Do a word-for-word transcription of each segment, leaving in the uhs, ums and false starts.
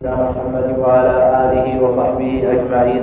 محمد وعلى آله وصحبه أجمعين.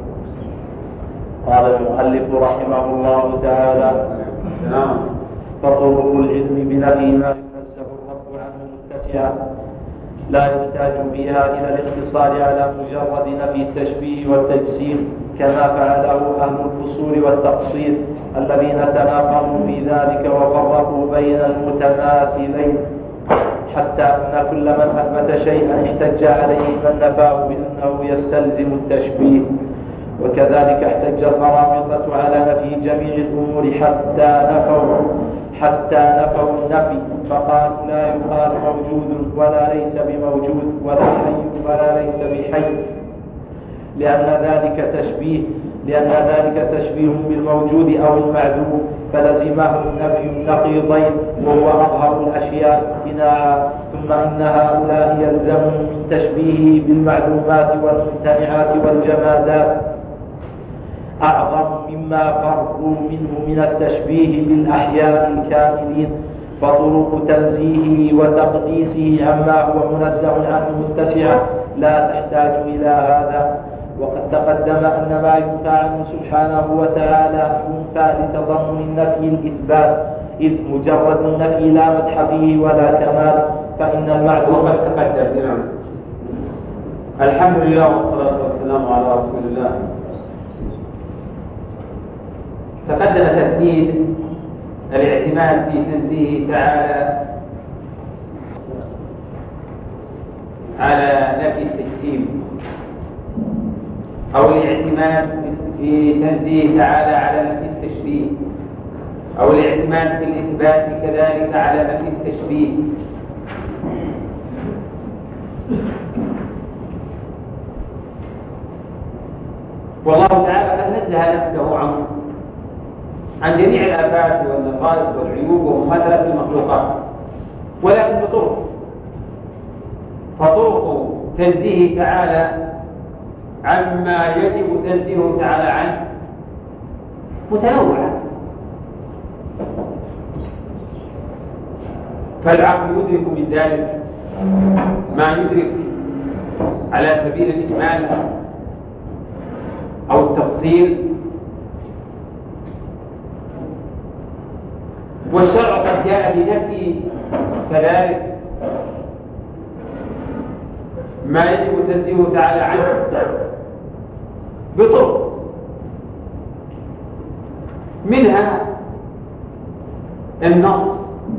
قال المؤلف رحمه الله تعالى: فطرق العلم بنفي ما ينزه الرب عنه متسعة لا يحتاج بها إلى الاقتصار على مجرد نفي التشبيه والتجسيم كما فعله أهل الفصول والتقصير الذين تناقضوا في ذلك وفرقوا بين المتماثلين، حتى أن كل من أثبت شيئا احتج عليه من نفاه بأنه يستلزم التشبيه. وكذلك احتج القرامطة على نفي جميع الأمور حتى نفوا حتى نفوا النفي، فقالوا لا يقال موجود ولا ليس بموجود ولا حي ولا ليس بحي، لأن ذلك تشبيه لأن ذلك تشبيه بالموجود أو المعدوم، فلزمهم نفي النقيضين وهو أظهر الأشياء امتناعا. ثم إن هؤلاء يلزمهم من تشبيهه بالمعلومات والممتنعات والجمادات أعظم مما فرقوا منه من التشبيه بالأحياء الكاملين، فطرق تنزيهه وتقديسه عما هو منزه عنه متسعة لا تحتاج إلى هذا. وقد تقدم أن ما ينفى عنه سبحانه وتعالى ينفى لتضمن النفي الإثبات، إذ مجرد النفي لا مدح فيه ولا كمال، فإن المعلوم قد تقدم. الحمد لله والصلاة والسلام على رسول الله. تقدم تأكيد الاعتماد في تنزيهه تعالى على نفي التجسيم، أو الاعتماد في تنزيهه تعالى على نفي التشبيه، أو الاعتماد في الإثبات كذلك على نفي التشبيه. والله تعالى قد نزه نفسه عن عن جميع الآفات والنقائص والعيوب ومماثلة المخلوقات، ولكن بطرق فطرق تنزيه تعالى عما يجب تنزيهه تعالى عنه متنوعة. فالعقل يدرك من ذلك ما يدرك على سبيل الإجمال أو التفصيل، والشرع قد جاء بنفي كذلك ما يجب تنزيهه تعالى عنه بطرق، منها النص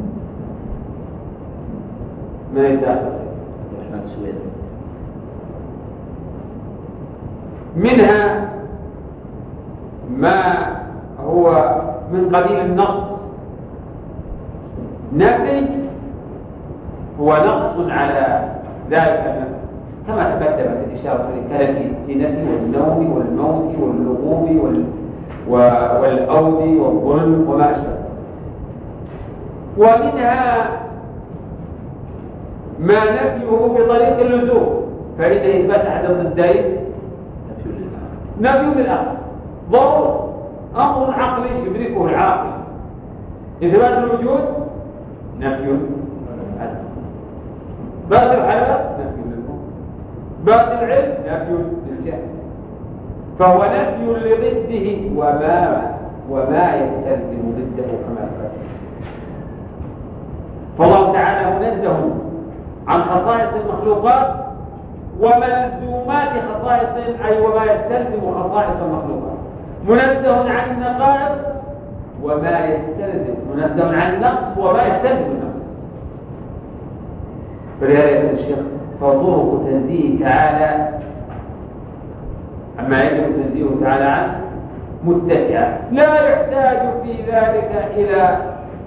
ما يدافع، منها ما هو من قبيل النص نفي هو نقص على ذلك النفي، كما تقدمت الإشارة لكلمة السنة والنوم والموت واللغوب وال... والأود والظلم وما أشبه. ومنها ما نفيه بطريق اللزوم، فإذا إثبات أحد الضدين نفي للآخر ضرورة، أمر عقلي يدركه العاقل. إثبات الوجود نفي باطل الحياة نفي للموت، باطل العلم نفي للجهل، فهو نفي لضده وما وما يستلزم ضده كما قال. فالله تعالى منزه عن خصائص المخلوقات وملزومات خصائص، أي وما يستلزم خصائص المخلوقات، منزه عن النقائص وما يستلزم، منزه عن النقص وما يستلزم النقص. فلهذا يقول الشيخ: فطرق تنزيه تعالى عما يجب تنزيهه تعالى عنه متسعة لا يحتاج في ذلك إلى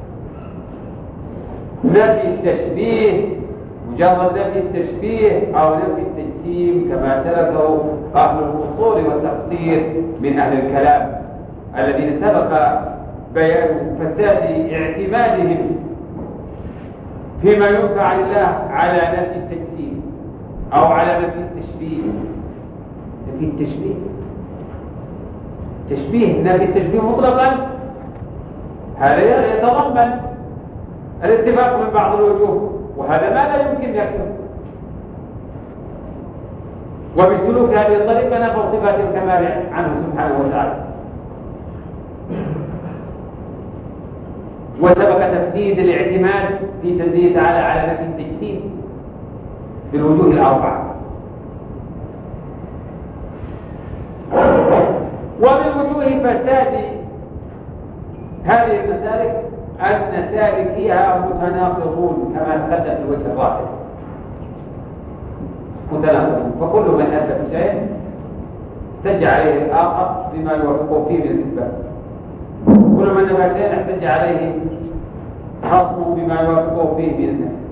نفي التشبيه، مجرد نفي التشبيه أو نفي التجسيم كما سلكه أهل الفصول والتقصير من أهل الكلام الذين سبق بيان فساد اعتمادهم فيما ينفع عن الله على نفي التجسيم أو على نفي التشبيه. نفي التشبيه تشبيه نفي التشبيه مطلقا هذا يتضمن الاتفاق من بعض الوجوه، وهذا ما لا يمكن يكون. وبسلوك هذه الطريقة نفوا صفات الكمال عنه سبحانه وتعالى. وسبق تفديد الاعتماد في تنزيه تعالى على نفي التجسيم بالوجوه الأربعة. ومن وجوه فساد هذه المسالك أن سالكيها متناقضون كما تقدم في الوجه الرابع، متناقضون، فكل من أثبت شيء احتج عليه الآخر بما يوافقه فيه من الإثبات، كل من نفى شيء احتج عليه خصمه بما يوافقه فيه من النفي.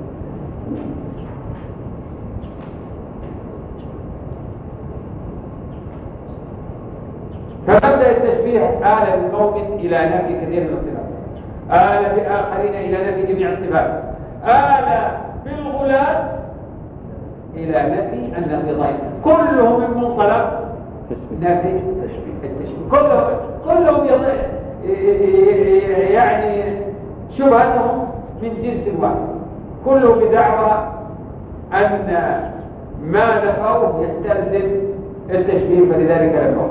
فمبدأ التشبيه آل بقوم إلى نفي كثير من الصفات، آل بآخرين إلى نفي جميع الصفات، آل بالغلاة إلى نفي النقيضين، كلهم من منطلق نفي التشبيه، كلهم كلهم يعني شبهتهم من جنس واحد، كله بدعوى أن ما نفوه يستلزم التشبيه، فلذلك نفوه.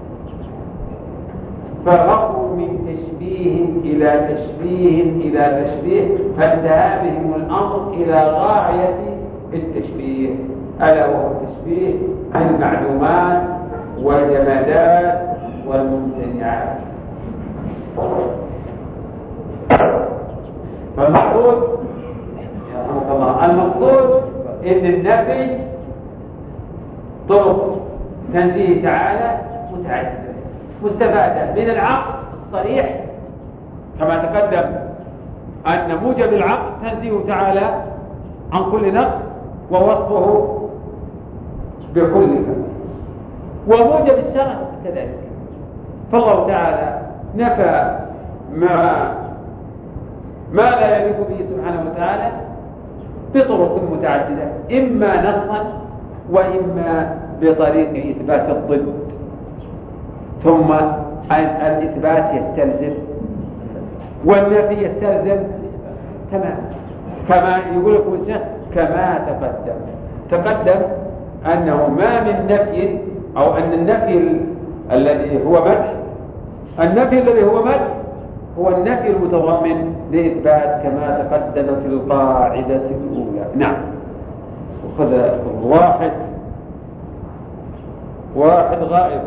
فغفوا من تشبيه إلى تشبيه إلى تشبيه، فانتهى بهم الأمر إلى غاية التشبيه، ألا وهو تشبيه المعلومات والجمادات والممتنعات. فالمقصود رحمك الله، المقصود إن النفي طرق تنزيه تعالى متعددة مستفادة من العقل الصريح كما تقدم أن موجب العقل تنزيه تعالى عن كل نقص ووصفه بكل كمال، وموجب الشرع كذلك. فالله تعالى نفى ما ما لا يليق به سبحانه وتعالى بطرق متعددة، إما نصا وإما بطريق إثبات الضد، ثم الإثبات يستلزم والنفي يستلزم تمام، كما يقول لكم الشيخ كما تقدم تقدم أنه ما من نفي، أو أن النفي الذي هو مدح، النفي الذي هو مدح هو النفي المتضمن لإثبات كما تقدم في القاعدة الأولى. نعم. وخذ واحد واحد غائب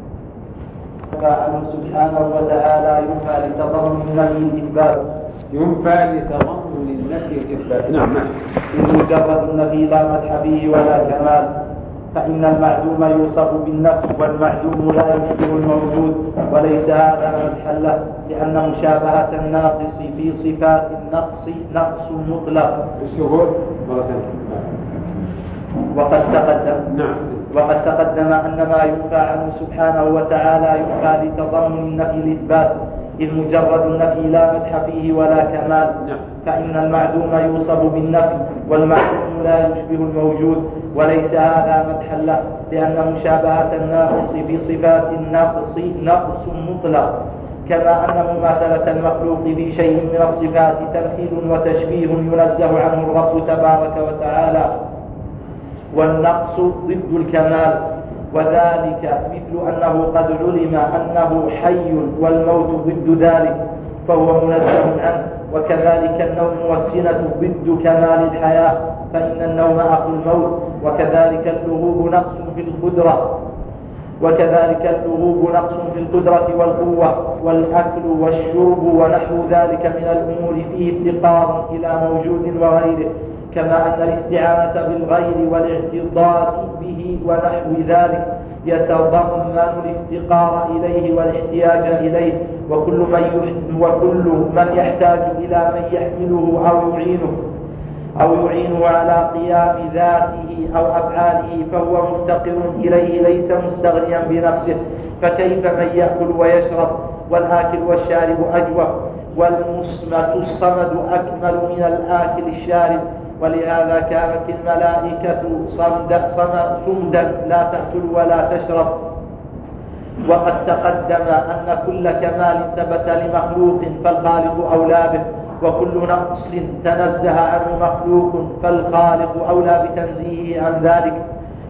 فعنه سبحانه وتعالى ينفى لتضمن النفي الإثبات ينفى لتضمن النفي الإثبات. نعم. إذ مجرد النفي لا مدح فيه ولا كمال، فإن المعدوم يوصف بالنفي والمعدوم لا يشبه الموجود، وليس هذا مدحا له، لأن مشابهة الناقص في صفات النقص نقص مطلق. الشهور وقد تقدم نعم وقد تقدم أن ما ينفى عنه سبحانه وتعالى ينفى لتضمن النفي الإثبات، إذ مجرد النفي لا مدح فيه ولا كمال، فإن المعدوم يوصف بالنفي والمعدوم لا يشبه الموجود، وليس هذا مدحا له، لأن مشابهة الناقص في صفات النقص نقص مطلق، كما أن مماثلة المخلوق في شيء من الصفات تمثيل وتشبيه ينزه عنه الرب تبارك وتعالى، والنقص ضد الكمال، وذلك مثل أنه قد علم أنه حي والموت ضد ذلك فهو منزه عنه، وكذلك النوم والسنة ضد كمال الحياة فإن النوم أخو الموت، وكذلك اللغوب نقص في القدرة وكذلك اللغوب نقص في القدرة والقوة، والأكل والشرب ونحو ذلك من الأمور فيه افتقار إلى موجود وغيره، كما أن الاستعانة بالغير والاعتضاد به ونحو ذلك يتضمن الافتقار إليه والاحتياج إليه، وكل من وكل من يحتاج إلى من يحمله أو يعينه أو يعينه على قيام ذاته أو أفعاله فهو مفتقر إليه ليس مستغنيا بنفسه، فكيف من يأكل ويشرب والآكل والشارب أجوف، والمصمت الصمد أكمل من الآكل الشارب، ولهذا كانت الملائكة صمدا لا تأكل ولا تشرب. وقد تقدم أن كل كمال ثبت لمخلوق فالخالق أولى به، وكل نقص تنزه عنه مخلوق فالخالق أولى بتنزيهه عن ذلك،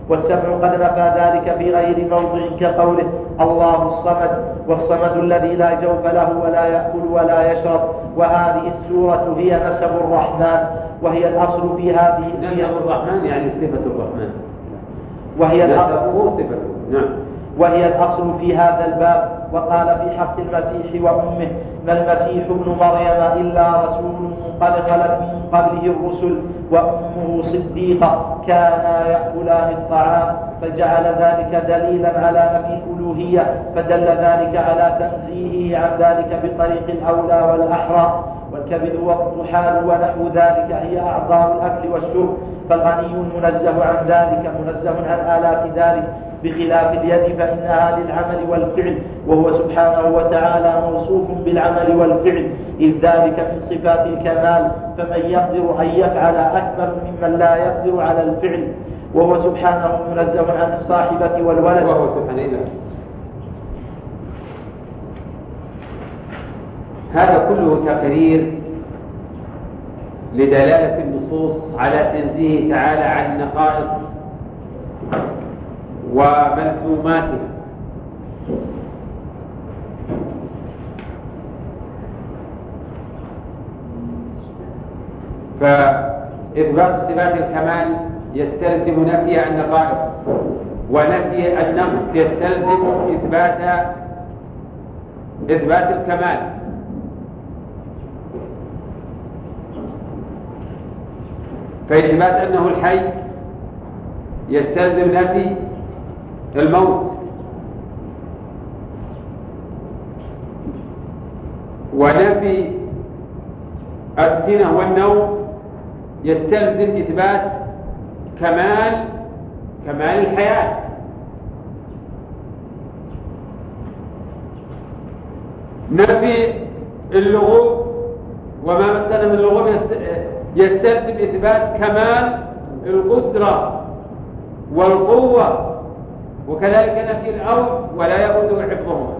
والسمع قد نفى ذلك في غير موضع كقوله الله الصمد، والصمد الذي لا جوف له ولا يأكل ولا يشرب. وهذه السورة هي نسب الرحمن، وهي الأصل في هذه. نسب الرحمن يعني صفة الرحمن، وهي نسبه صفته. نعم. وهي الأصل في هذا الباب. وقال في حق المسيح وأمه: ما المسيح ابن مريم إلا رسول قد خلت من قبله الرسل وأمه صديقة كانا يأكلان الطعام، فجعل ذلك دليلا على نفي الألوهية، فدل ذلك على تنزيهه عن ذلك بطريق الأولى والأحرى. والكبد والطحال ونحو ذلك هي أعضاء الأكل والشرب، فالغني المنزه عن ذلك منزه عن آلات ذلك، بخلاف اليد فإنها للعمل والفعل، وهو سبحانه وتعالى موصوف بالعمل والفعل، إذ ذلك من صفات الكمال، فمن يقدر أن يفعل أكبر ممن لا يقدر على الفعل، وهو سبحانه منزه عن الصاحبة والولد. وهو سبحانه إله. هذا كله تقرير لدلالة النصوص على تنزيه تعالى عن النقائص وملزوماته. فإثبات صفات الكمال يستلزم نفي النقائص، ونفي النقص يستلزم إثبات إثبات الكمال. فإثبات أنه الحي يستلزم نفي الموت، ونفي السنة والنوم يستلزم إثبات كمال كمال الحياة. نفي اللغوب وما مثل من اللغوب يستلزم إثبات كمال القدرة والقوة، وكذلك نفي الأرض ولا يؤوده حفظهما.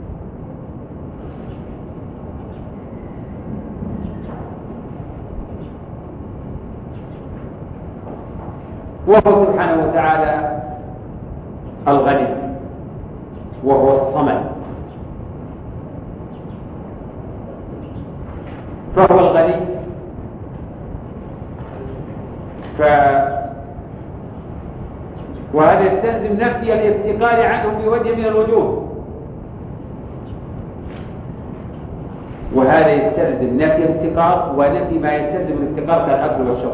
وهو سبحانه وتعالى الغني، وهو الصمد، فهو الغني. ف... وهذا يستلزم نفي الافتقار عنه بوجه من الوجوه، وهذا يستلزم نفي الافتقار ونفي ما يستلزم الافتقار كالأكل والشرب.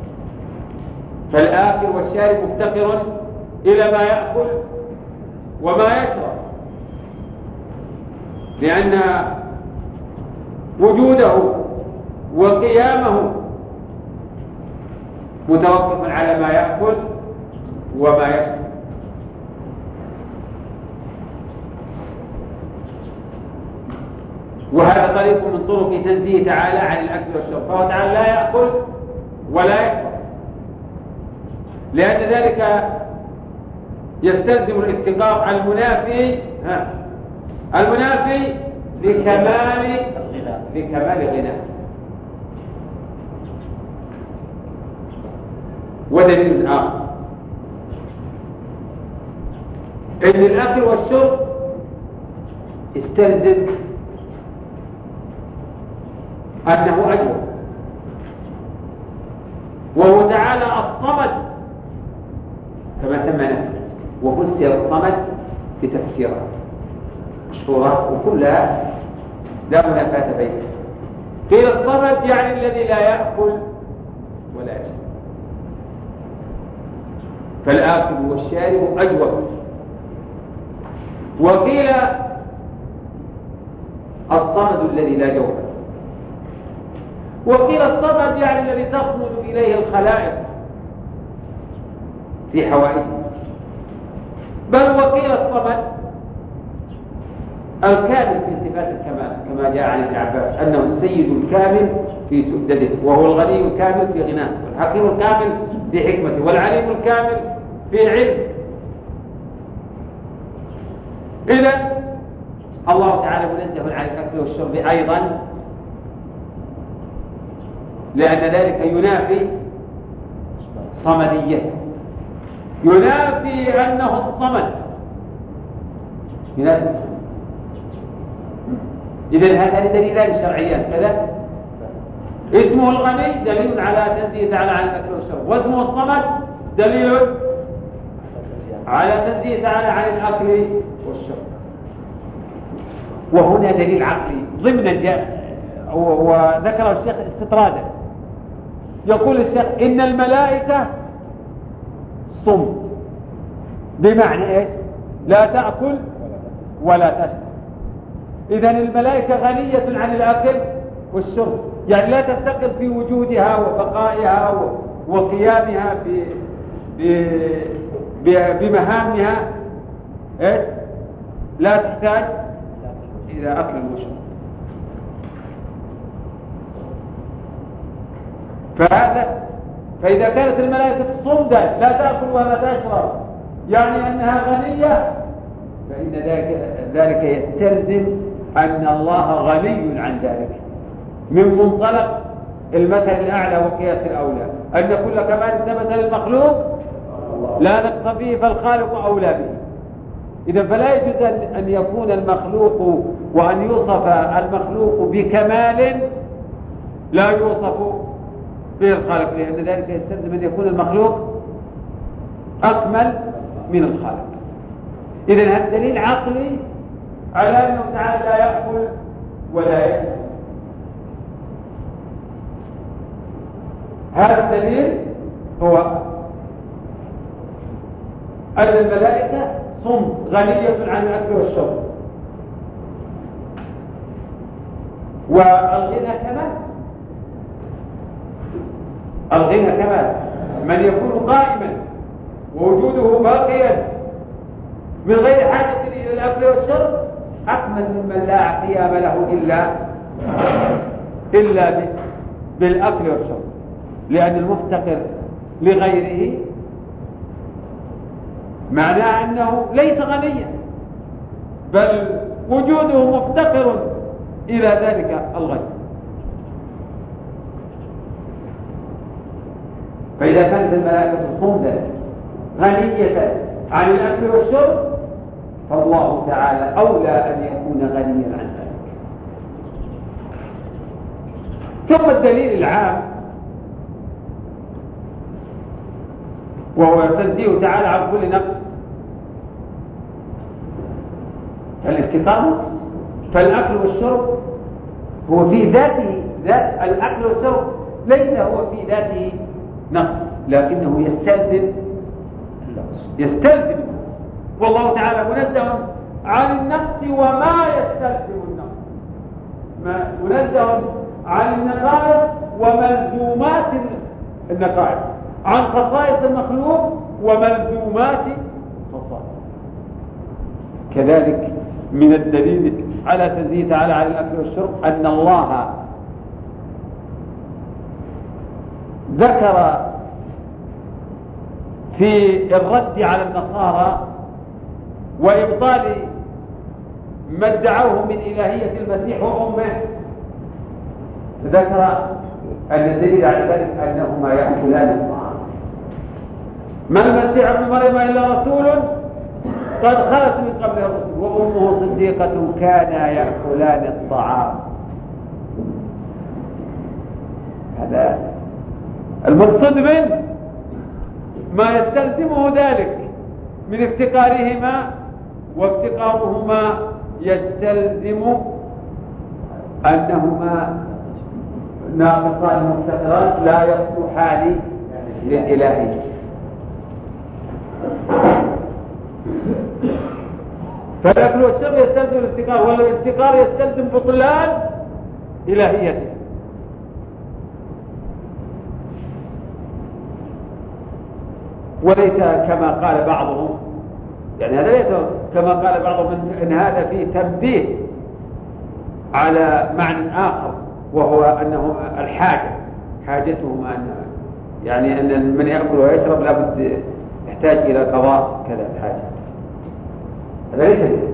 فالآكل والشارب مفتقر إلى ما يأكل وما يشرب، لأن وجوده وقيامه متوقف على ما يأكل وما يشرب. وهذا طريق من طرق تنزيه تعالى عن الأكل والشرب، فهو تعالى لا يأكل ولا يشرب، لأن ذلك يستلزم الافتقار المنافي ها المنافي لكمال لكمال غناه. ودليل آخر إن الأكل والشرب يستلزم أنه أجود، وهو تعالى الصمد كما سمى نفسه، وفسر الصمد بتفسيرات مشهورة وكلها لا منافاة بينها. قيل الصمد يعني الذي لا يأكل ولا يشرب، فالآكل والشارب أجود. وقيل الصمد الذي لا جوف، وقيل الصمد يعني الذي تصمد إليه الخلائق في حوائجه، بل وقيل الصمد الكامل في صفات الكمال، كما جاء عن ابن عباس أنه السيد الكامل في سؤدده، وهو الغني الكامل في غناه، والحكيم الكامل في حكمته، والعليم الكامل في علمه. إذن الله تعالى منزه عن الأكل والشرب أيضا، لأن ذلك ينافي صمديته. ينافي أنه الصمد، ينافي الصمد. إذن هذا دليلان شرعيان كذا. اسمه الغني دليل على تنزيه تعالى عن الأكل والشرب، واسمه الصمد دليل على تنزيه تعالى عن الأكل والشرب. وهنا دليل عقلي ضمن جاء وذكره الشيخ استطرادا. يقول الشيخ إن الملائكة صمت، بمعنى إيش؟ لا تأكل ولا تشرب. إذن الملائكة غنية عن الأكل والشرب، يعني لا تفتقر في وجودها وبقائها وقيامها بمهامها، إيش؟ لا تحتاج إلى أكل وشرب. فهذا فإذا كانت الملائكة صمدا لا تأكل ولا تشرب، يعني أنها غنية، فإن ذلك, ذلك يستلزم أن الله غني عن ذلك، من منطلق المثل الأعلى وقياس الأولى، أن كل كمال ثبت للمخلوق لا نقص فيه فالخالق أولى به. إذا فلا يجوز أن يكون المخلوق وأن يوصف المخلوق بكمال لا يوصف به الخالق، لأن ذلك يستلزم أن يكون المخلوق أكمل من الخالق. إذن هذا دليل عقلي على أنه تعالى لا يأكل ولا يشرب. هذا الدليل هو أن الملائكة صمت غنية عن الأكل والشرب. والغنى كمال، الغنى كمال، من يكون قائما ووجوده باقيا من غير حاجة إلى الأكل والشرب أكمل ممن لا قيام له إلا إلا بالأكل والشرب، لأن المفتقر لغيره معناه أنه ليس غنيا، بل وجوده مفتقر إلى ذلك الغني. فإذا كانت الملائكة صمدا غنية عن الأكل والشرب فالله تعالى أولى أن يكون غنيا عن ذلك. ثم الدليل العام وهو تنزيه تعالى عن كل نقص، فالافتقار نقص، فالأكل والشرب هو في ذاته ذات الأكل والشرب ليس هو في ذاته نقص، لكنه يستلزم يستلزم والله تعالى منزه عن النقص وما يستلزم النقص، منزه عن النقائص وملزومات النقائص، عن خصائص المخلوق وملزومات خصائص. كذلك من الدليل على تنزيه تعالى عن الأكل والشرب أن الله ذكر في الرد على النصارى وإبطال ما ادعوه من إلهية المسيح وأمه، ذكر أن الدليل على ذلك أنهما يأكلان الطعام. ما المسيح ابن مريم إلا رسول قد خلت من قبله الرسل وأمه صديقة كانا يأكلان الطعام. هذا المقصود منه ما يستلزمه ذلك من افتقارهما، وافتقارهما يستلزم أنهما ناقصان مفتقران لا يصلحان للإلهية. فالأكل والشرب يستلزم الافتقار، والافتقار يستلزم بطلان إلهيته. وليس كما قال بعضهم، يعني هذا ليس كما قال بعضهم ان هذا فيه تنبيه على معنى اخر، وهو انه الحاجه حاجتهم ان يعني ان من ياكل ويشرب لابد يحتاج الى قضاء كذا الحاجه. هذا ليس ليه.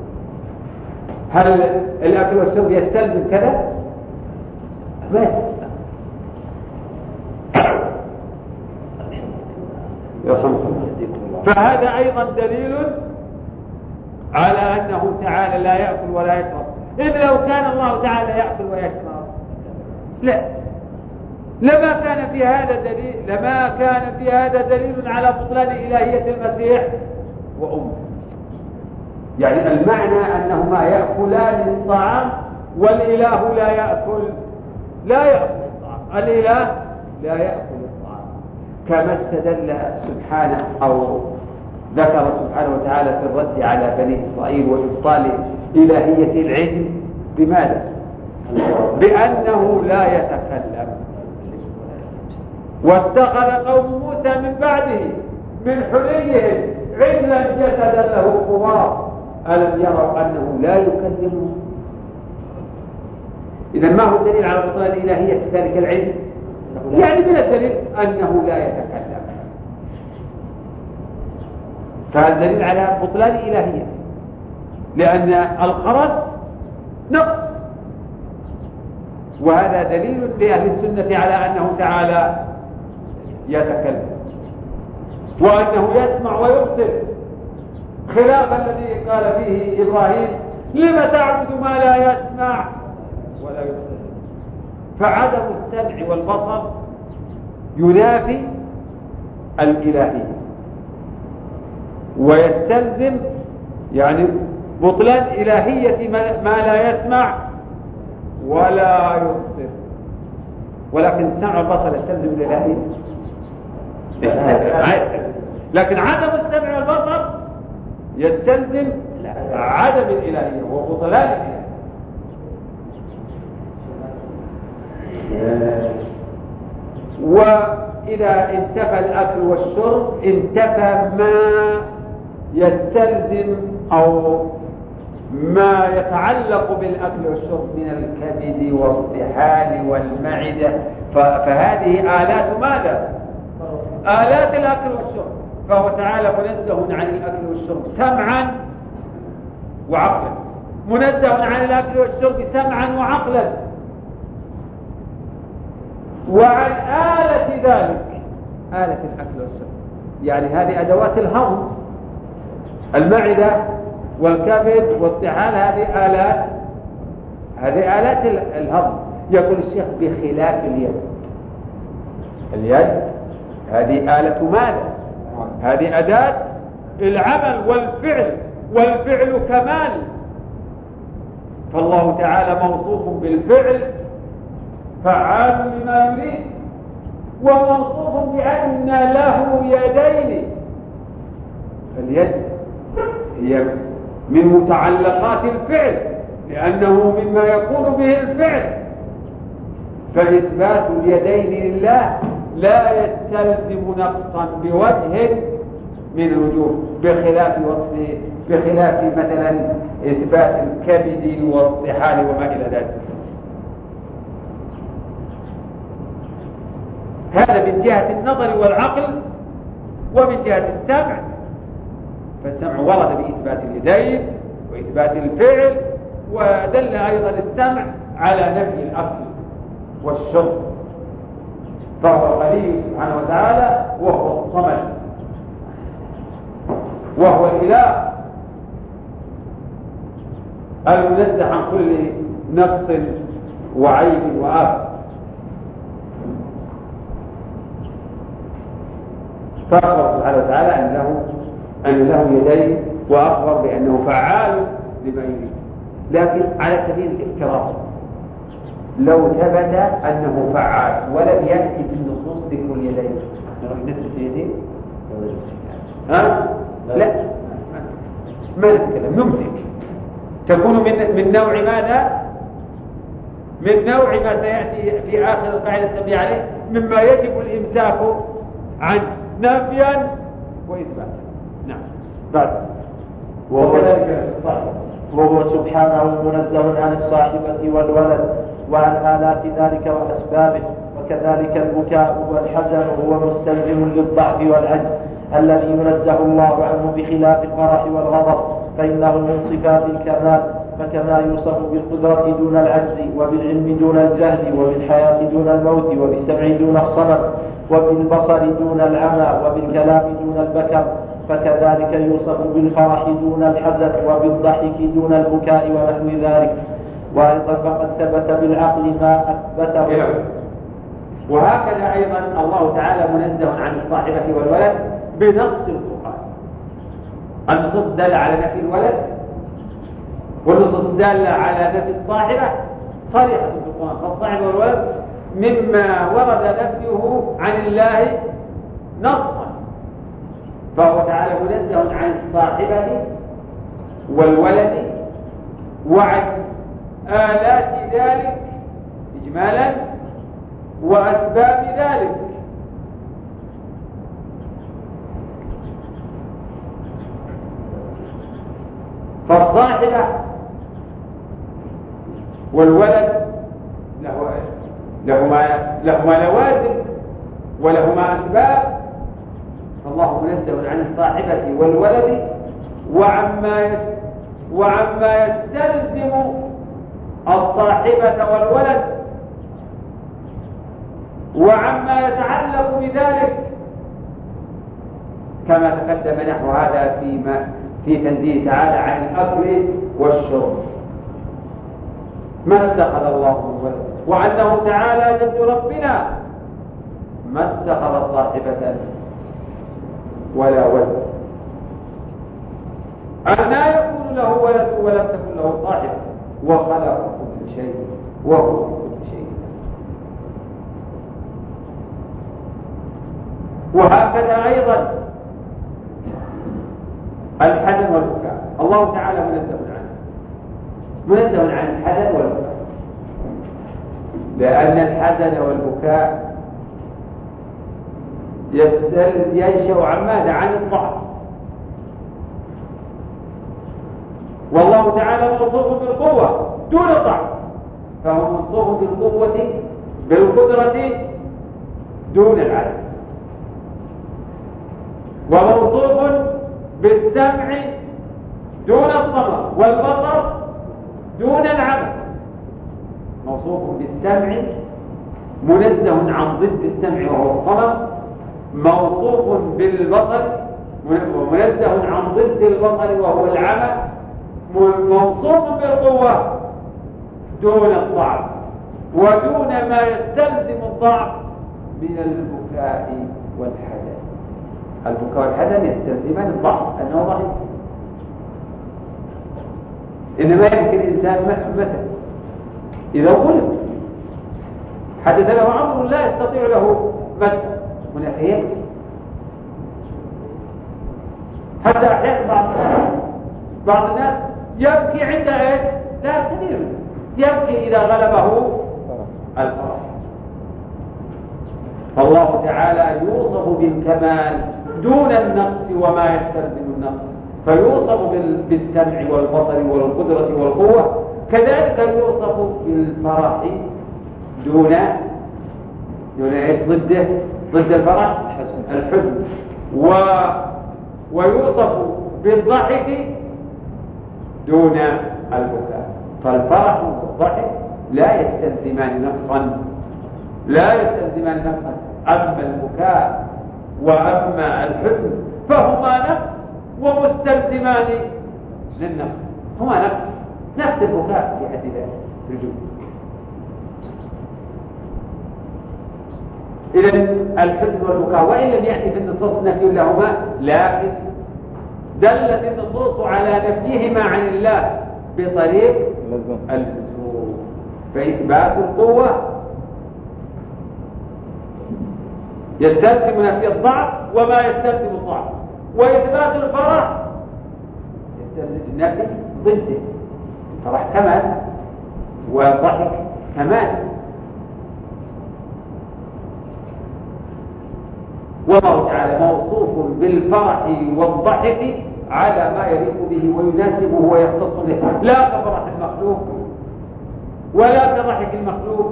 هل الاكل والشرب يستلزم كذا؟ بس يرحمك الله. فهذا أيضا دليل على أنه تعالى لا يأكل ولا يشرب. إذ لو كان الله تعالى يأكل ويشرب لا لما كان في هذا دليل لما كان في هذا دليل على بطلان إلهية المسيح وأمه. يعني المعنى أنهما يأكلان الطعام والإله لا يأكل لا يأكل الطعام. الإله لا يأكل الطعام كما استدل سبحانه أو ذكر سبحانه وتعالى في الرد على بني إسرائيل وإبطال إلهية العجل بماذا؟ بأنه لا يتكلم. واتخذ قوم موسى من بعده من حليهم عجلا جسدا له خوار ألم يروا أنه لا يكلمهم؟ إذا ما هو الدليل على بطلان إلهية ذلك العلم؟ يعني من الدليل أنه لا يتكلم. فالدليل على بطلان إلهية لأن الخرس نقص، وهذا دليل لأهل السنة على أنه تعالى يتكلم وأنه يسمع ويبصر، خلاف الذي قال فيه إبراهيم لم تعبد ما لا يسمع ولا يبصر. فعدم السمع والبصر ينافي الإلهية ويستلزم يعني بطلان إلهية ما لا يسمع ولا يبصر. ولكن السمع والبصر يستلزم الإلهية، لكن عدم السمع والبصر يستلزم عدم الإلهية وبطلان الإلهية. وإذا انتفى الأكل والشرب انتفى ما يستلزم أو ما يتعلق بالأكل والشرب من الكبد والطحال والمعدة. فهذه آلات ماذا؟ آلات الأكل والشرب. فهو تعالى منزه عن الأكل والشرب سمعا وعقلا، منزه عن الأكل والشرب سمعا وعقلا. وعن آلة ذلك آلة الأكل والشرب، يعني هذه أدوات الهضم، المعدة والكبد والطحال هذه آلات هذه آلات الهضم. يقول الشيخ بخلاف اليد. اليد هذه آلة ماذا؟ هذه أداة العمل والفعل، والفعل كمال. فالله تعالى موصوف بالفعل فعال لما يريد، وموصوف بأن له يدين. اليد هي من متعلقات الفعل لأنه مما يكون به الفعل. فإثبات اليدين لله لا يستلزم نقصا بوجه من الوجوه، بخلاف وصف بخلاف مثلا إثبات الكبد والطحال وما إلى ذلك. هذا من جهة النظر والعقل. ومن جهة السمع فالسمع ورد بإثبات اليدين وإثبات الفعل، ودل أيضا السمع على نفي الأكل والشرب. فهو الغني سبحانه وتعالى وهو الصمد وهو الإله المنزه عن كل نقص وعيب وآفة. فأخبر سبحانه وتعالى أن له أن له يدين، وأخبر بأنه فعال لما يريد. لكن على سبيل الافتراض لو ثبت أنه فعال ولم يأتي في النصوص ذكر اليدين نروح نثبت اليدين؟ ها؟ لا ما نتكلم، نمسك. تكون من من نوع ماذا؟ من نوع ما سيأتي في آخر القاعدة التنبيه عليه مما يجب الإمساك عنه نفيا وإثباتا. نعم. بعد وكذلك وهو سبحانه منزه عن الصاحبة والولد وعن آلات ذلك وأسبابه. وكذلك البكاء والحزن هو مستلزم للضعف والعجز الذي ينزه الله عنه بخلاف الفرح والغضب، فإنه من صفات الكمال. فكما يوصف بالقدرة دون العجز، وبالعلم دون الجهل، وبالحياة دون الموت، وبالسمع دون الصمت، وبالبصر دون العمى، وبالكلام دون البكر، فكذلك يوصف بالفرح دون الحزن وبالضحك دون البكاء ونحو ذلك. وأيضا فقد ثبت بالعقل ما أثبته. وهكذا أيضا الله تعالى منزه عن الصاحبة والولد بنص القرآن. النصوص الدالة على نفي الولد والنصوص الدالة على نفي الصاحبة صريحة في القرآن. فالصاحبة والولد مما ورد نفيه عن الله نصا، فهو تعالى منزه عن الصاحبة والولد وعن آلات ذلك إجمالا وأسباب ذلك. فالصاحبة والولد لهما لهما لوازم ولهما أسباب. فالله منزه عن الصاحبة والولد وعما وعما يستلزم الصاحبة والولد وعما يتعلق بذلك، كما تقدم نحو هذا فيما في تنزيه تعالى عن الأكل والشرب. ما اتخذ الله من ولد، وأنه تعالى جد ربنا ما اتخذ صاحبة ولا ولد. أنا يكون له ولد ولم تكن له صاحبة وخلق كل شيء وهو كل شيء. وهكذا أيضا الحزن والبكاء الله تعالى منزه عنه، منزه عن الحزن والبكاء، لأن الحزن والبكاء ينشأ عن ماذا؟ عن الضعف. والله تعالى موصوف بالقوة دون الضعف، فهو موصوف بالقوة بالقدرة دون العجز، وموصوف بالسمع دون الصمم والبصر دون العمى. موصوف بالسمع منزه عن ضد السمع وهو الصمم، موصوف بالبصر منزه عن ضد البصر وهو العمى، موصوف بالقوة دون الضعف ودون ما يستلزم الضعف من البكاء والحزن. البكاء والحزن يستلزمان الضعف أنه ضعيف، إنما يمكن الإنسان متى إذا ظلم حدث له أمر لا يستطيع له متى هناك يبكي. حتى أحيانا بعض الناس بعض الناس يبكي عند ايش؟ لا يقدر يبكي إذا غلبه الفرح. فالله تعالى يوصف بالكمال دون النقص وما يستلزم النقص، فيوصف بالسمع والبصر والقدرة والقوة، كذلك يوصف بالفرح دون دون ايش؟ ضده ضد الفرح الحزن، و... ويوصف بالضحك دون البكاء. فالفرح والضحك لا يستلزمان نقصا لا يستلزمان نقصا أما البكاء وأما الحزن فهما نقص ومستلزمان للنقص، هما نقص نفس البكاء في حد ذاته رجوع. إذن الحزن والبكاء وإن لم يأتي في النصوص نفي لهما، لكن دلت النصوص على نفيهما عن الله بطريق اللزوم، فإثبات القوة يستلزم نفي الضعف وما يستلزم الضعف، وإثبات الفرح يستلزم نفي ضده. الفرح كمال والضحك كمال. والله تعالى موصوف بالفرح والضحك على ما يليق به ويناسبه ويختص به، لا كفرح المخلوق ولا كضحك المخلوق،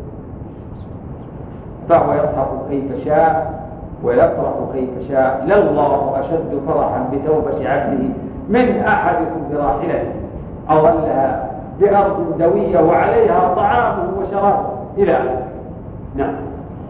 فهو يضحك كيف شاء ويفرح كيف شاء. لله أشد فرحا بتوبة عبده من أحدكم براحلته أظلها بأرض دوية وعليها طعامه وشرابه إلى آخره. نعم.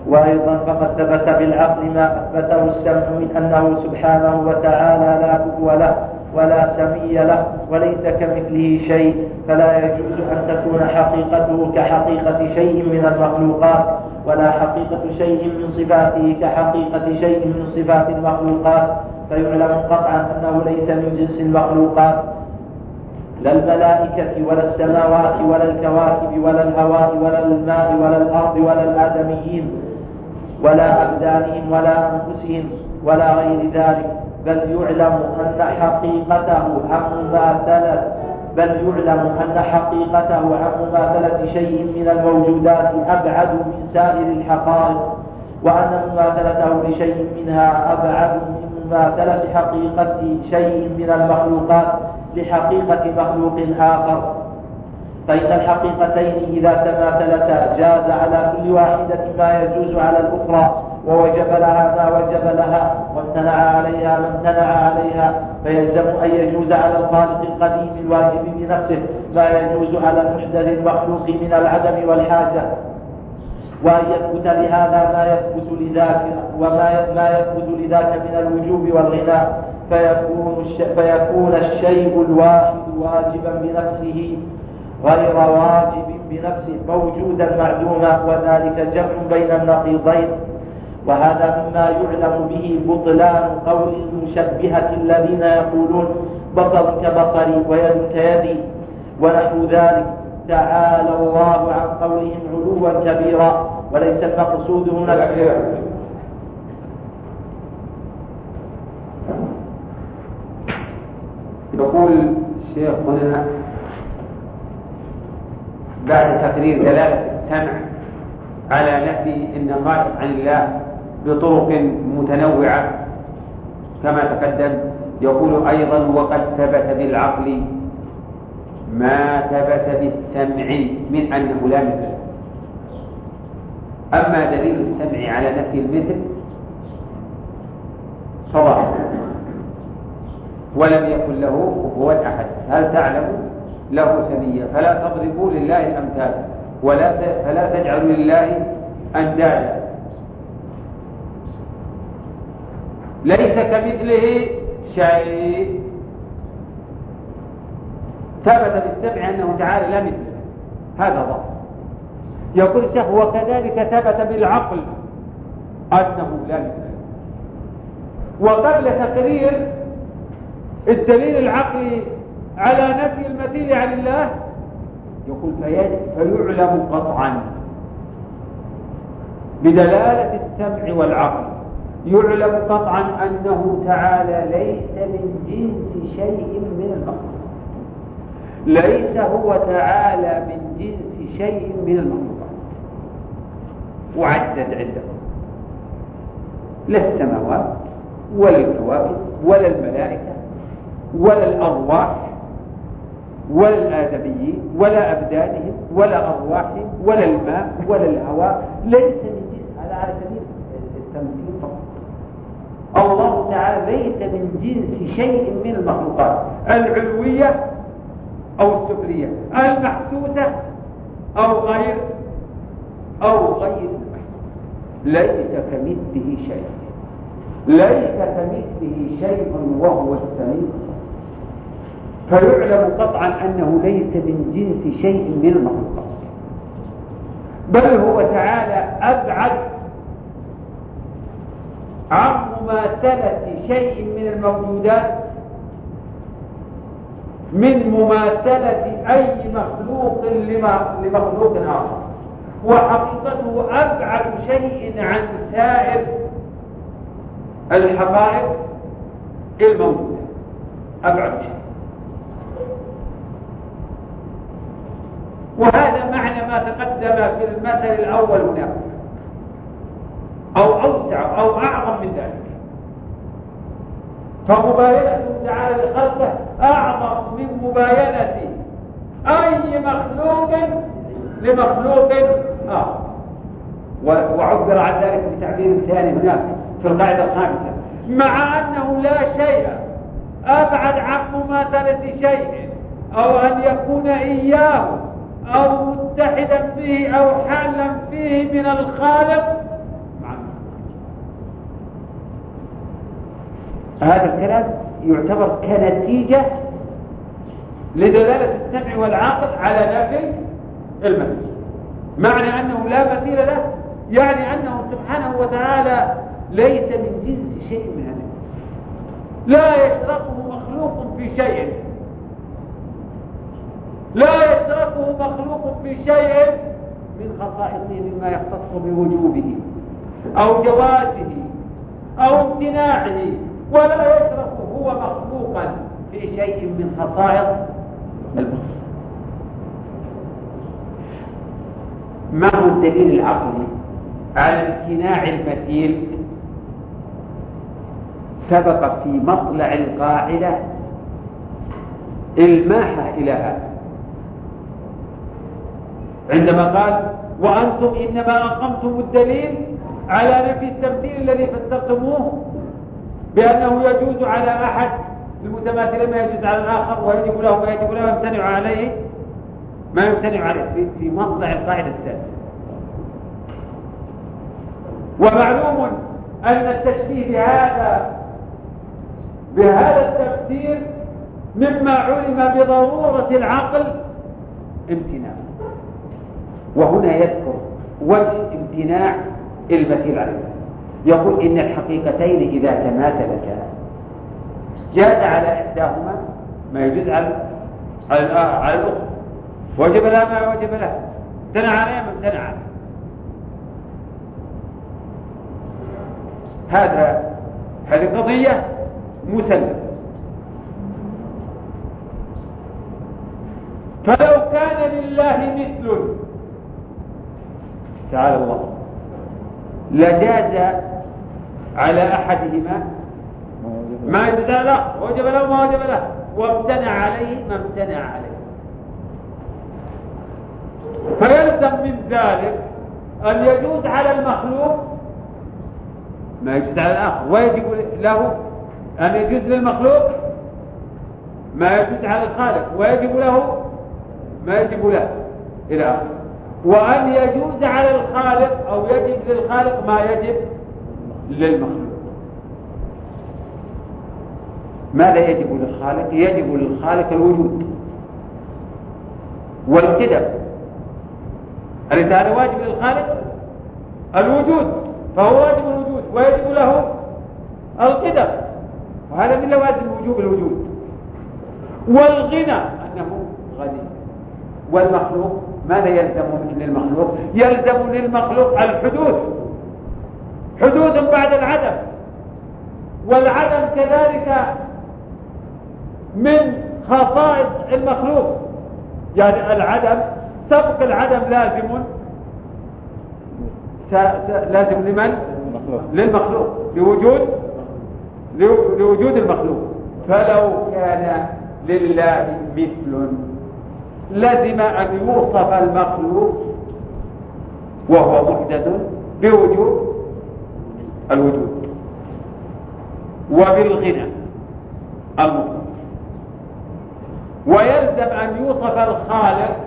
وأيضا فقد ثبت بالعقل ما أثبته السمع من أنه سبحانه وتعالى لا بدو له ولا سمي له وليس كمثله شيء، فلا يجوز أن تكون حقيقته كحقيقة شيء من المخلوقات، ولا حقيقة شيء من صفاته كحقيقة شيء من صفات المخلوقات، فيعلم قطعا أنه ليس من جنس المخلوقات، لا الملائكة ولا السماوات ولا الكواكب ولا الهواء ولا الماء ولا الأرض ولا الآدميين ولا أبدانهم ولا أنفسهم ولا غير ذلك، بل يعلم أن حقيقته عن مماثلة بل يعلم أن حقيقته عن مماثلة شيء من الموجودات أبعد من سائر الحقائق، وأن مماثلته لشيء منها أبعد من مماثلة حقيقة شيء من المخلوقات لحقيقة مخلوق آخر، فإن الحقيقتين إذا تماثلتا جاز على كل واحدة ما يجوز على الأخرى، ووجب لها ما وجب لها، وامتنع عليها ما امتنع عليها، فيلزم أن يجوز على الخالق القديم الواجب بنفسه ما يجوز على المحدث المخلوق من العدم والحاجة، وأن يثبت لهذا ما يثبت لذاك وما ما يثبت لذاك من الوجوب والغناء، فيكون, الش... فيكون الشيء الواحد واجبا بنفسه غير واجب بنفسه موجودا معدوما، وذلك جمع بين النقيضين. وهذا مما يعلم به بطلان قول المشبهة الذين يقولون بصر كبصري ويد كيدي ونحو ذلك، تعالى الله عن قولهم علوا كبيرا، وليس المقصود هنا يقول الشيخ هنا بعد تقرير دلالة السمع على نفي النقائص عن الله بطرق متنوعة كما تقدم، يقول أيضا وقد ثبت بالعقل ما ثبت بالسمع من أنه لا مثل. أما دليل السمع على نفي المثل فظاهر ولم يكن له كفوا أحد، هل تعلم له سمية، فلا تضربوا لله الأمثال ولا فلا تجعلوا لله أندادا، ليس كمثله شيء. ثبت بالسمع أنه تعالى لا مثله، هذا ضعف. يقول الشيخ وكذلك ثبت بالعقل أنه لا مثله. وقبل تقرير الدليل العقلي على نفي المثيل عن الله يقول فيعلم قطعا بدلالة السمع والعقل، يعلم قطعا أنه تعالى ليس من جنس شيء من المخلوق، ليس هو تعالى من جنس شيء من المخلوقات. وعدد عندهم لا السماوات ولا الكواكب ولا الملائكة ولا الأرواح ولا الآدميين ولا أبدانهم ولا أرواحهم ولا الماء ولا الهواء، ليس من جنس، هذا على سبيل التمثيل فقط. الله تعالى ليس من جنس شيء من المخلوقات العلوية أو السفلية، المحسوسة أو غير أو غير ليس كمثله شيء، ليس كمثله شيء وهو السميع، فيعلم قطعا أنه ليس من جنس شيء من المخلوقات، بل هو تعالى أبعد عن مماثلة شيء من الموجودات من مماثلة أي مخلوق لمخلوق آخر، وحقيقته أبعد شيء عن سائر الحقائق الموجودة، أبعد شيء. وهذا معنى ما تقدم في المثل الأول هنا، أو أوسع أو أعظم من ذلك. فمباينته تعالى لخلقه أعظم من مباينة أي مخلوق لمخلوق آخر. وعبر عن ذلك بتعبير ثاني هناك في القاعدة الخامسة، مع أنه لا شيء أبعد عن مماثلة شيء أو أن يكون إياه أو متحدا به أو حالا فيه من الخالق هذا الكلام يعتبر كنتيجة لدلالة السمع والعقل على نفي المثل. معنى أنه لا مثيل له يعني أنه سبحانه وتعالى ليس من جنس شيء من هذا، لا يشركه مخلوق في شيء، لا يشركه مخلوق في شيء من خصائصه مما يختص بوجوبه أو جوازه أو امتناعه، ولا يشرك هو مخلوقا في شيء من خصائص المخلوق. ما هو الدليل العقلي على امتناع المثيل؟ سبق في مطلع القاعدة الماحة إلى هذا عندما قال وأنتم إنما أقمتم الدليل على نفي التمثيل الذي فسرتموه بأنه يجوز على أحد المتماثلين ما يجوز على الآخر، ويجب له ما يجب له ويمتنع عليه ما يمتنع عليه في, في مطلع القاعدة السادسة. ومعلوم أن التشبيه بهذا بهذا التفسير مما علم بضرورة العقل امتناع. وهنا يذكر وجه امتناع المثيل عليه، يقول إن الحقيقتين إذا تماثلتا جاز على إحداهما ما يجوز على على الأخرى، وجب لها ما وجب لها، امتنع عليها ما امتنع عليها. هذا هذه قضية مسلمة. فلو كان لله مثل تعالى الله لجاز على أحدهما ما يجوز له وجب له ما وجب له، وامتنع عليه ما امتنع عليه. فيلزم من ذلك أن يجوز على المخلوق ما يجوز على الآخر، ويجب له أن يجوز للمخلوق ما يجوز على الخالق، ويجب له ما يجب له إلى آخر. وأن يجوز على الخالق أو يجب للخالق ما يجب للمخلوق. ماذا يجب للخالق؟ يجب للخالق الوجود والقدم. أليس هذا واجب للخالق؟ الوجود، فهو واجب الوجود ويجب له القدم، وهذا من لوازم وجوب الوجود. والغنى أنه غني. والمخلوق ماذا يلزم من المخلوق؟ يلزم للمخلوق الحدوث، حدوث بعد العدم، والعدم كذلك من خصائص المخلوق. يعني العدم سبق العدم لازم لازم لمن؟ للمخلوق، لوجود لوجود المخلوق. فلو كان لله مثل لازم أن يوصف المخلوق وهو محدث بوجود الوجود وبالغنى المطلق، ويلزم أن يوصف الخالق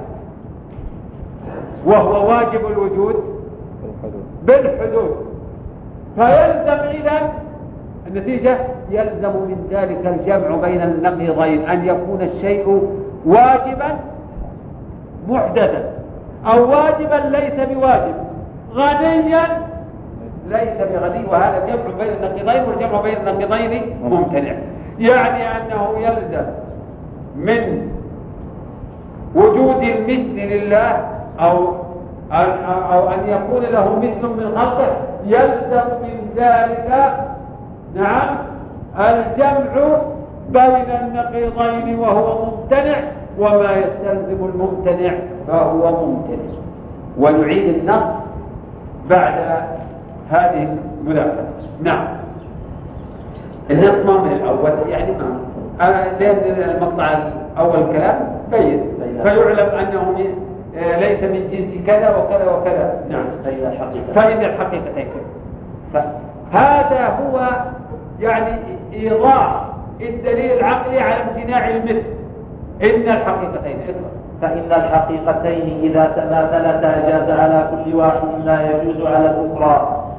وهو واجب الوجود بالحدود. فيلزم إذن النتيجة يلزم من ذلك الجمع بين النقيضين، أن يكون الشيء واجبا محدثا أو واجبا ليس بواجب، غنيا ليس بغني، وهذا جمع بين النقيضين، والجمع بين النقيضين ممتنع. يعني أنه يلزم من وجود المثل لله أو أن, أو أن يكون له مثل من خلقه، يلزم من ذلك نعم الجمع بين النقيضين وهو ممتنع، وما يستلزم الممتنع فهو ممتنع. ونعيد النص بعد هذه المداخلة. نعم النص ما من الأول يعني ما لأن المقطع الأول كلام بين، فيعلم أنه ليس من جنس كذا وكذا وكذا. نعم فإن الحقيقتين فهذا هو يعني إيضاح الدليل العقلي على امتناع المثل. إن الحقيقتين فإن الحقيقتين إذا تماثلتا جاز على كل واحد ما يجوز على الأخرى،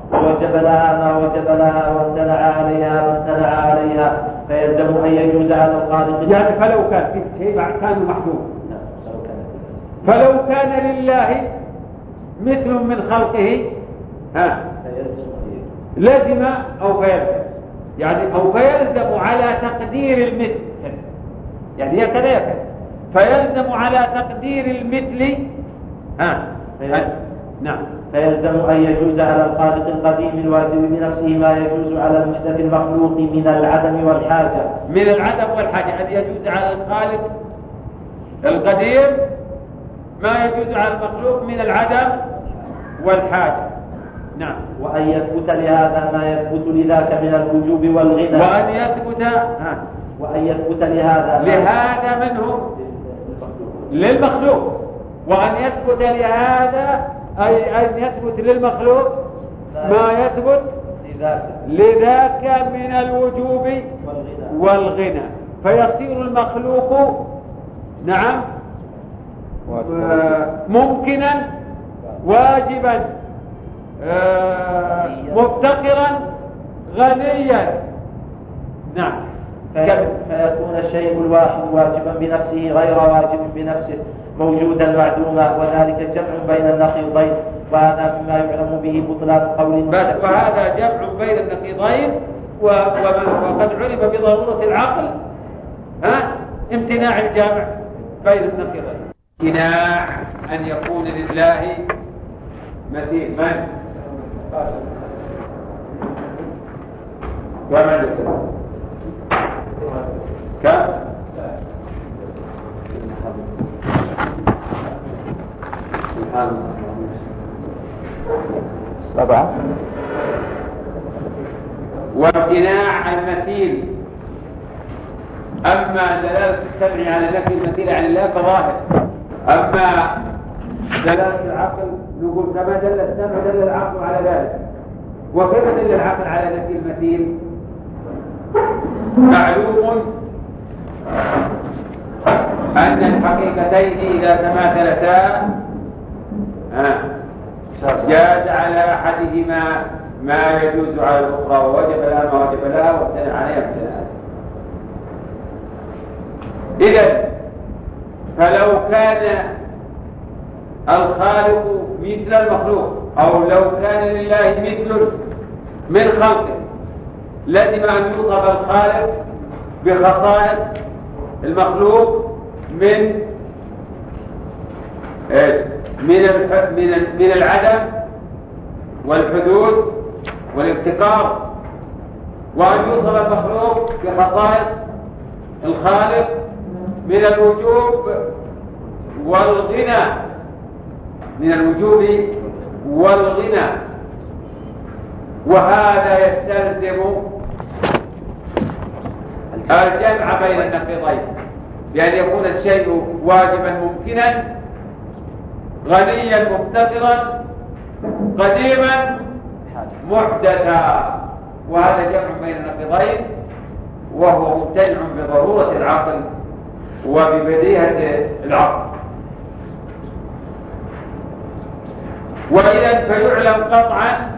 ووجب لها ما وجب لها وامتنع عليها ما امتنع عليها، فيلزم أن يجوز على الخالق. يعني فلو كان في شيء كان محدود، فلو كان لله مثل من خلقه ها لزم أو فيلزم، يعني أو فيلزم على تقدير المثل، يعني هي كذلك فيلزم على تقدير المثل ها نعم فيلزم أن يجوز على الخالق القديم الواجب بنفسه ما يجوز على المحدث المخلوق من العدم والحاجة. من العدم والحاجة أن يجوز على الخالق القديم ما يجوز على المخلوق من العدم والحاجة. نعم. وأن يثبت لهذا ما يثبت لذاك من الوجوب والغنى. وأن يثبت ها وأن يثبت لهذا لهذا منه للمخلوق، وأن يثبت لهذا أي أن يثبت للمخلوق ما يثبت لذاك من الوجوب والغنى، فيصير المخلوق نعم ممكنا واجبا مفتقرا غنيا. نعم. فيكون الشيء الواحد واجبا بنفسه غير واجب بنفسه موجودا معدوما، وذلك جمع بين النقيضين، وهذا مما يعلم به بطلان قول بس. وهذا جمع بين النقيضين وقد علم بضرورة العقل ها امتناع الجامع بين النقيضين. امتناع أن يكون لله مثيل. من؟ ومن يكون كم؟ سبحان الله. سبعة. وامتناع المثيل. أما دلالة السمع على نفي المثيل عن الله فظاهر، أما دلالة العقل نقول كما دل السمع دل العقل على ذلك. وكيف دل العقل على نفي المثيل؟ معلوم أن الحقيقتين إذا تماثلتا جاز على أحدهما ما يجوز على الأخرى، ووجب لها ما وجب لها وامتنع عليها امتناعا. إذن فلو كان الخالق مثل المخلوق، أو لو كان لله مثل من خلقه، لازم أن يوصف الخالق بخصائص المخلوق من ايش؟ من من من العدم والحدود والافتقار، وأن يوصف المخلوق بخصائص الخالق من الوجوب والغنى، من الوجوب والغنى. وهذا يستلزم الجمع بين النقيضين، بأن يكون الشيء واجبا ممكنا غنيا مفتقرا قديما محدثا، وهذا جمع بين النقيضين وهو ممتنع بضرورة العقل وببديهة العقل. وإذا فيعلم قطعا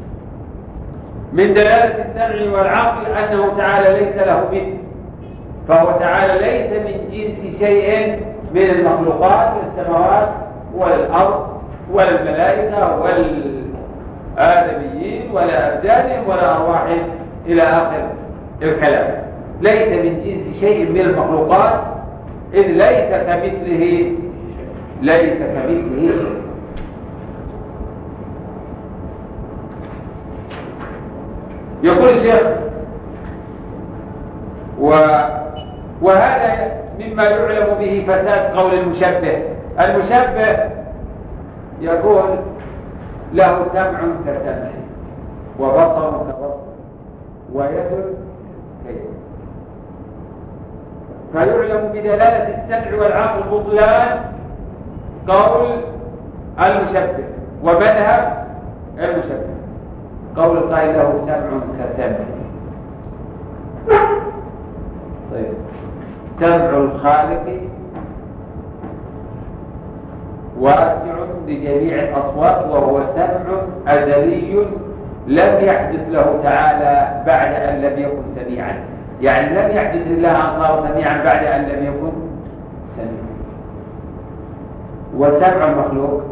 من دلالة السمع والعقل أنه تعالى ليس له مثل، فهو تعالى ليس من جنس شيء من المخلوقات السماوات ولا الأرض ولا الملائكة ولا الآدميين ولا أبدانهم ولا أرواحهم إلى آخر الكلام. ليس من جنس شيء من المخلوقات، إذ ليس كمثله ليس كمثله شيء. يقول الشيخ و... وهذا مما يعلم به فساد قول المشبه. المشبه يقول له سمع كسمع وبصر كبصر ويد كيد، فيعلم بدلالة السمع والعقل بطلان قول المشبه ومذهب المشبه. قول القائل له سمع كسمع، طيب سمع الخالق واسع لجميع الأصوات، وهو سمع أزلي لم يحدث له تعالى بعد أن لم يكن سميعا، يعني لم يحدث لله أن صار سميعا بعد أن لم يكن سميعا. وسمع المخلوق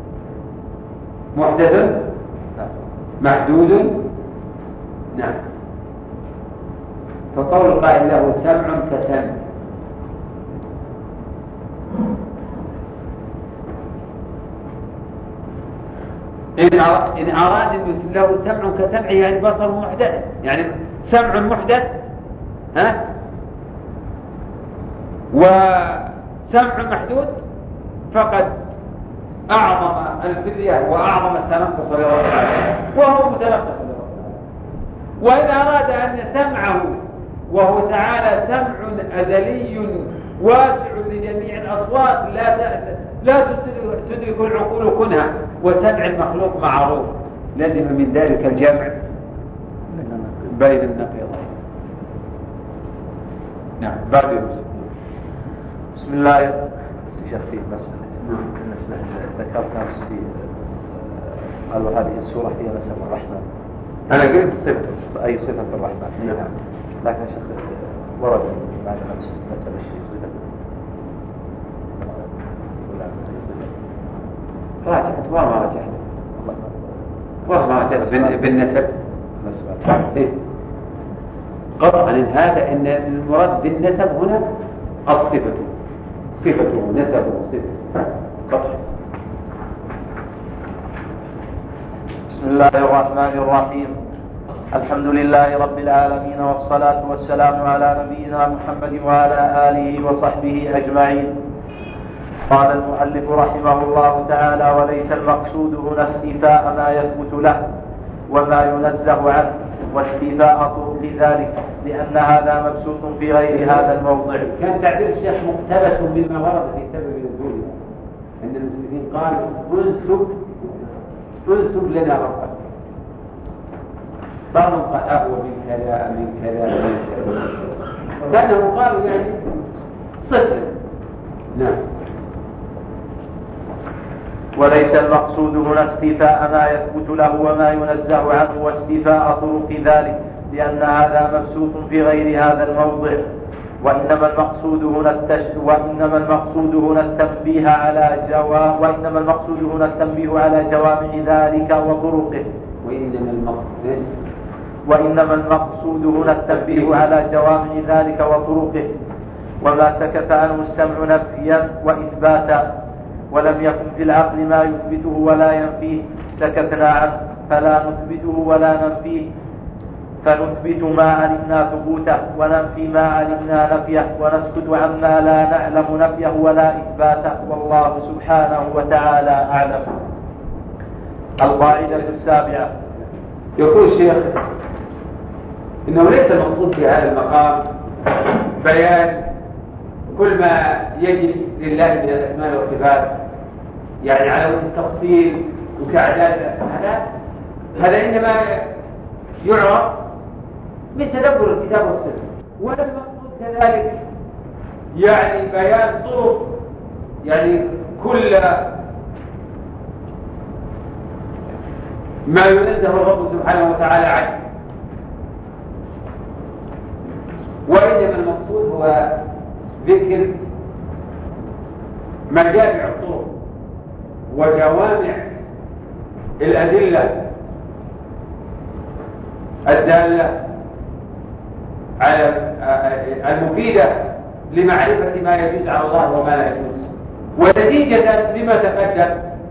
محدث محدود، نعم. فقول القائل له سمع كسمع، إن أراد أن له سمع كسمع يعني بصر محدث، يعني سمع محدث ها وسمع محدود، فقد أعظم الفرية وأعظم التنقص لرب العالمين، وهو متنقص لرب العالمين. وإن أراد أن سمعه وهو تعالى سمع أزلي واسع لجميع الأصوات لا لا تدرك العقول كنها، وسمع المخلوق معروف، لازم من ذلك الجمع بين النقيضين. نعم. بعد بسم الله. شيخ في مسألة بالنسبة ذكرتها في قالوا هذه السورة هي نسب الرحمن. أنا قلت صفة، أي صفة الرحمن. نعم. لكن شيخ ورد بعد نفس نسب الشيء صفة ولا صفة. راجعت وما راجعت وما راجعت بالنسب. إيه؟ قطعا هذا إن المراد بالنسب هنا الصفة، صفته نسبه صفة قطعا. بسم الله الرحمن الرحيم. الحمد لله رب العالمين، والصلاة والسلام على نبينا محمد وعلى آله وصحبه أجمعين. قال المؤلف رحمه الله تعالى: وليس المقصود هنا استيفاء ما يثبت له وما ينزه عنه واستيفاء طرق ذلك، لأن هذا مبسوط في غير هذا الموضع. كان تعبير الشيخ مقتبس مما ورد في سبب نزوله، أن المسلمين قالوا انسب انسب لنا ربك، بعضهم قال أهو من كذا من كذا من كذا، كانهم قالوا يعني صفر. نعم. وليس المقصود هنا استيفاء ما يثبت له وما ينزه عنه واستيفاء طرق ذلك، لأن هذا مبسوط في غير هذا الموضع. وإنما المقصود هنا التش... وإنما المقصود هنا التنبيه على جواب وإنما المقصود هنا التنبيه على جوامع ذلك وطرقه. وإنما المقصود وإنما المقصود هنا التنبيه على جوامع ذلك وطرقه، وما سكت عنه السمع نفيا وإثباتا، ولم يكن في العقل ما يثبته ولا ينفيه، سكتنا عنه فلا نثبته ولا ننفيه، فنثبت ما علمنا ثبوته وننفي ما علمنا نفيه، ونسكت عما لا نعلم نفيه ولا إثباته، والله سبحانه وتعالى أعلم. القاعدة السابعة. يقول الشيخ إنه ليس المقصود في هذا المقام بيان كل ما يجب لله من الأسماء والصفات، يعني على وجه التفصيل وتعداد الأسماء، هذا إنما يعرف من تدبر الكتاب والسنة. ولا المقصود كذلك يعني بيان طرق، يعني كل ما ينزه الرب سبحانه وتعالى عنه، وإنما المقصود هو ذكر مجامع الطرق وجوامع الأدلة الدالة على المفيدة لمعرفة ما يجوز على الله وما لا يجوز. ونتيجة لما تقدم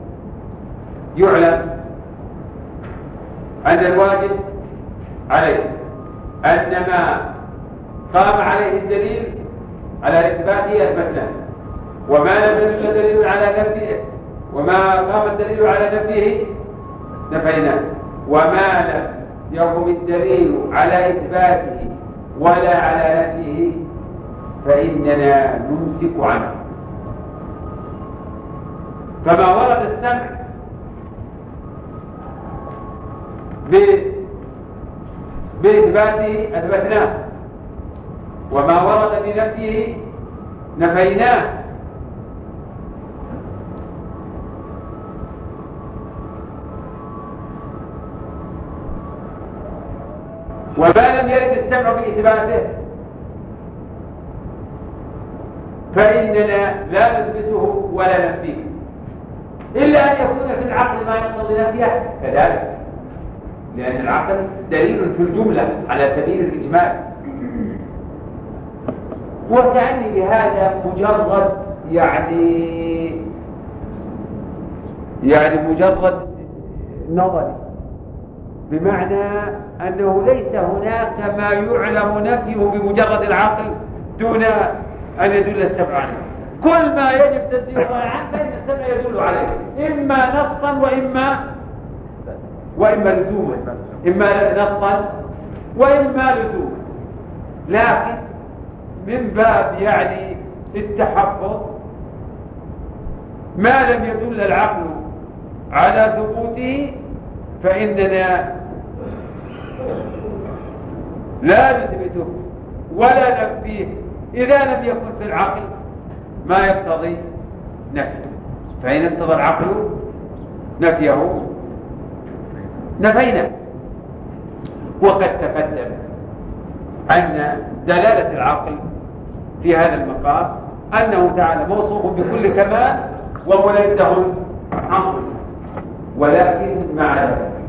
يعلم أن الواجب عليه أن ما قام عليه الدليل على إثباته أثبتناه، وما لم يدل دليل على نفيه وما قام الدليل على نفيه نفيناه، وما لم يقم الدليل على إثباته ولا على نفيه فإننا نمسك عنه. فما ورد السمع بإثباته أثبتناه، وما ورد بنفيه نفيناه. وما لم يرد السمع بإثباته فإننا لا نثبته ولا ننفيه، إلا أن يكون في العقل ما يقتضي نفيه كذلك، لأن العقل دليل في الجملة على سبيل الإجمال. وكأني بهذا مجرد يعني يعني مجرد نظري، بمعنى أنه ليس هناك ما يعلم نفيه بمجرد العقل دون أن يدل السمع عنه. كل ما يجب تسليمه عنه فإن السمع يدل عليه، إما نصا وإما وإما لزوما، إما نصا وإما لزوما. لكن من باب يعني التحفظ ما لم يدل العقل على ثبوته فإننا لا نثبته ولا نفيه إذا لم يكن في العقل ما يقتضي نفيه. فإن اقتضى العقل نفيه نفينا. وقد تقدم أن دلالة العقل في هذا المقام أنه تعالى موصوف بكل كمال ومنزه عقل، ولكن مع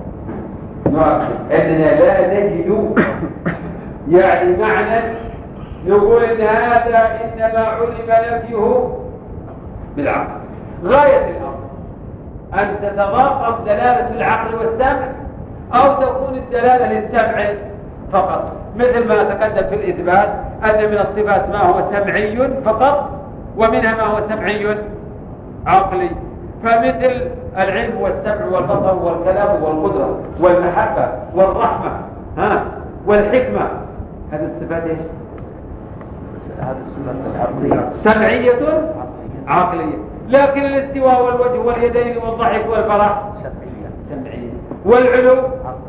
أننا لا نجد يعني معنى نقول إن هذا إنما علم نفيه بالعقل. غاية الأمر أن تتضافر دلالة العقل والسمع أو تكون الدلالة للسمع فقط، مثل ما تقدم في الإثبات أن من الصفات ما هو سمعي فقط ومنها ما هو سمعي عقلي. فمثل العلم والسمع والبصر والكلام والقدرة والمحبة والرحمة ها والحكمة، هذه الصفات ايش؟ هذه الصفات العقلية سمعية عقلية. لكن الاستواء والوجه واليدين والضحك والفرح سمعية سمعية، والعلو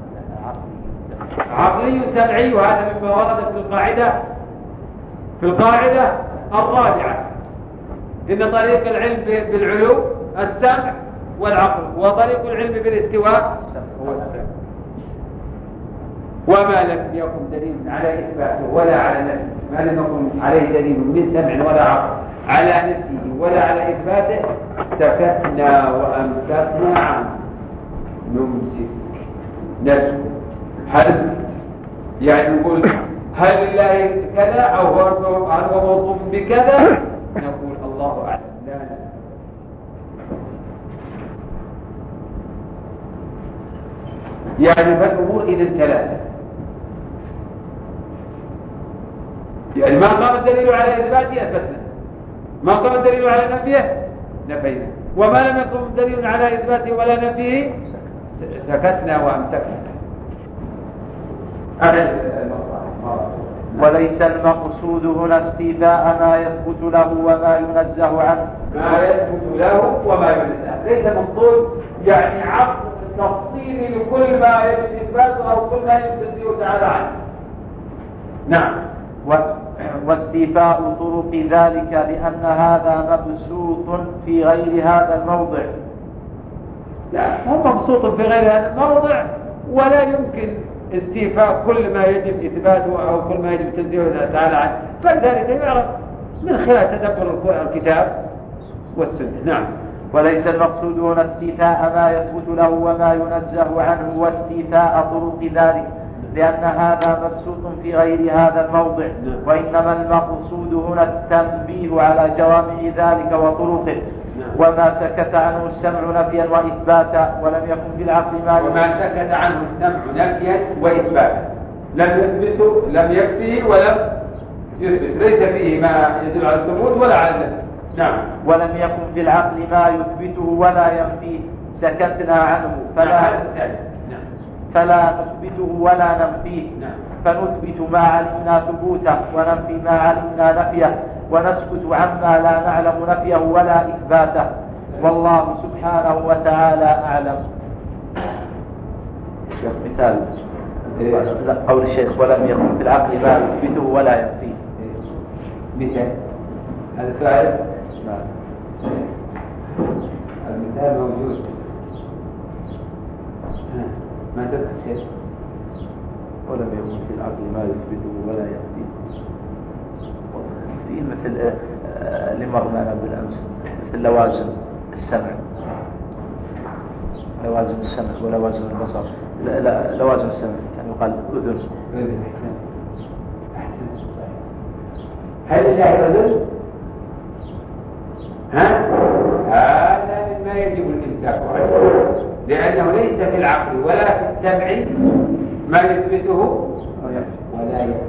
عقلي سمعي. وهذا مما ورد في القاعدة في القاعدة الرابعة إن طريق العلم بالعلو السمع والعقل، وطريق العلم بالاستواء هو السمع. وما لم يكن دليل على إثباته ولا على نفيه، ما لم يكن عليه دليل من سمع ولا عقل على نفيه ولا على إثباته سكتنا وأمسكنا عنه. نمسك نسكت. هل يعني نقول هل لله كذا أو هو موصوف بكذا؟ نقول الله أعلم. لا لا يعني فالأمور إذن ثلاثة، يعني ما قام الدليل على إثباته أثبتنا، ما قام الدليل على نفيه نفينا، وما لم يقم دليل على إثباته ولا نفيه سكتنا وأمسكنا. وليس المقصود هنا استيفاء ما يثبت له وما ينزه عنه. ما يثبت له وما ينزه ليس المقصود يعني عقد تفصيلي لكل ما يجب إثباته أو كل ما يجب تنزيه تعالى عنه. نعم. و... واستيفاء طرق ذلك لأن هذا مبسوط في غير هذا الموضع. لا، هو مبسوط في غير هذا الموضع، ولا يمكن استيفاء كل ما يجب إثباته أو كل ما يجب تنزيهه تعالى عنه، فلذلك يعرف من خلال تدبر الكتاب والسنة. نعم. وليس المقصود هنا استيفاء ما يثبت له وما ينزه عنه واستيفاء طرق ذلك لأن هذا مبسوط في غير هذا الموضع، وإنما المقصود هنا التنبيه على جوامع ذلك وطرقه، وما سكت عنه السمع نفيا وإثباتا ولم يكن في العقل ما وما سكت عنه السمع نفيا وإثباتا لم يثبته لم يكفيه ولم يثبت، ليس فيه ما يدل على الثبوت ولا على النفي. نعم. ولم يكن في العقل ما يثبته ولا ينفيه سكتنا عنه فلا فلا نثبته ولا ننفيه. فنثبت ما علمنا ثبوته وننفي ما علمنا نفيه ونسكت عما لا نعلم نفيه ولا إثباته، والله سبحانه وتعالى أعلم. مثال قول الشيخ ولم يكن في العقل ما يثبته ولا ينفيه. مثال هذا سؤال. المثال موجود. ما تبحث ولم يكن في العقل ما يثبته ولا يهديه. في مثل اللي مر معنا بالأمس مثل لوازم السمع، لوازم السمع ولوازم البصر. لا, لا لوازم السمع يعني يقال أذن. هل الله أذن؟ ها؟ هذا مما يجب الإمساك عنه، لأنه ليس في العقل ولا في السمع ما يثبته ولا يثبته.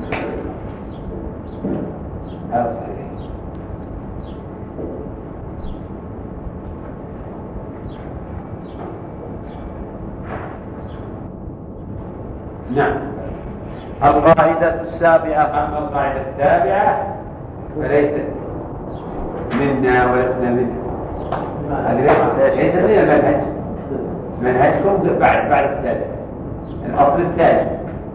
هذا صحيح. نعم. القاعدة السابعة. أما القاعدة السابعة فليست منا ولسنا منها. هذه ليست من المنهج. منهجكم بعد بعد السابع، الأصل الثاني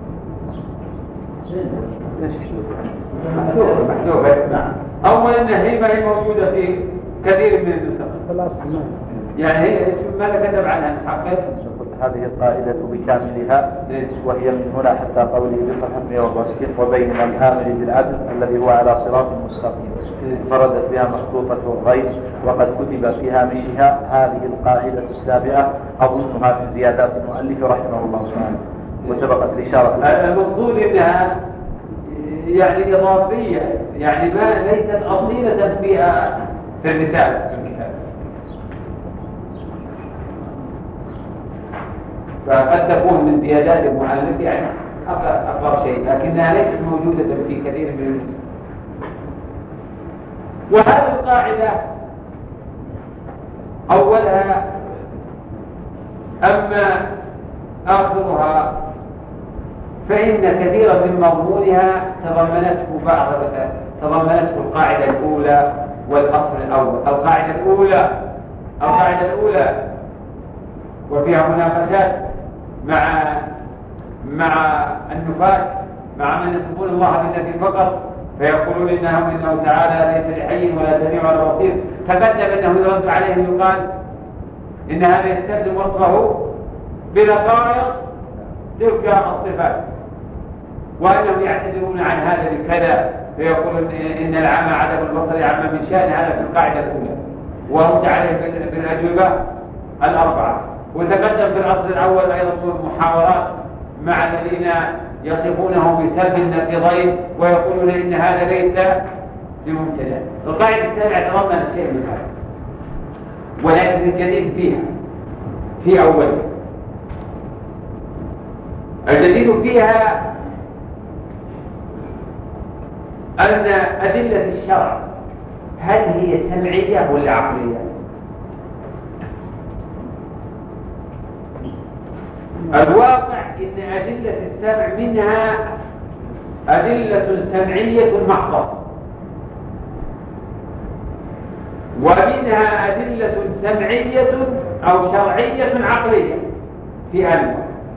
محذوفة محذوفة. نعم. أولا هي ما هي موجودة في كثير من النسخ، يعني هي ماذا كتب عنها محقق؟ هذه القاعدة بكاملها، وهي من هنا حتى قوله بالرحمة والرشد وبين الآمر بالعدل الذي هو على صراط مستقيم، فردت بها مخطوطة الغيث وقد كتب في هامشها هذه القاعدة السابعة، أظنها في زيادات المؤلف رحمه الله تعالى، وسبقت الإشارة. المقصود إنها يعني إضافية، يعني ما ليست أصيلة فيها في الرسالة في الكتاب، فقد تكون من زيادات المؤلف يعني أكبر شيء، لكنها ليست موجودة في كثير من النسخ. وهذه القاعدة أولها أما آخرها فإن كثيرا من مضمونها تضمنته بعض تضمنته القاعدة الأولى والأصل الأول. القاعدة الأولى القاعدة الأولى وفيها مناقشات مع مع النفاة، مع من يصفون الله بالنفي فقط، فيقولون إنه إنه تعالى ليس لحي ولا سميع ولا بصير. تقدم أنه يرد عليه يقال إن هذا يستخدم وصفه بنقائص تلك الصفات، وأنهم يعتذرون عن هذا بكذا، فيقولون إن العمى عدم البصر عما من شأن هذا في القاعدة الأولى، ورد عليه بالأجوبة الأربعة. وتقدم في العصر الأول أيضا محاورات مع الذين يصفونه بسلب النقيضين ويقولون إن هذا ليس بمبتدع. القاعدة السابعة تضمن الشيء من هذا، ولكن الجديد فيها في أولها. الجديد فيها أن أدلة الشرع هل هي سمعية ولا عقلية؟ الواقع إن أدلة السمع منها أدلة سمعية محضة، ومنها أدلة سمعية أو شرعية عقلية في أنواع.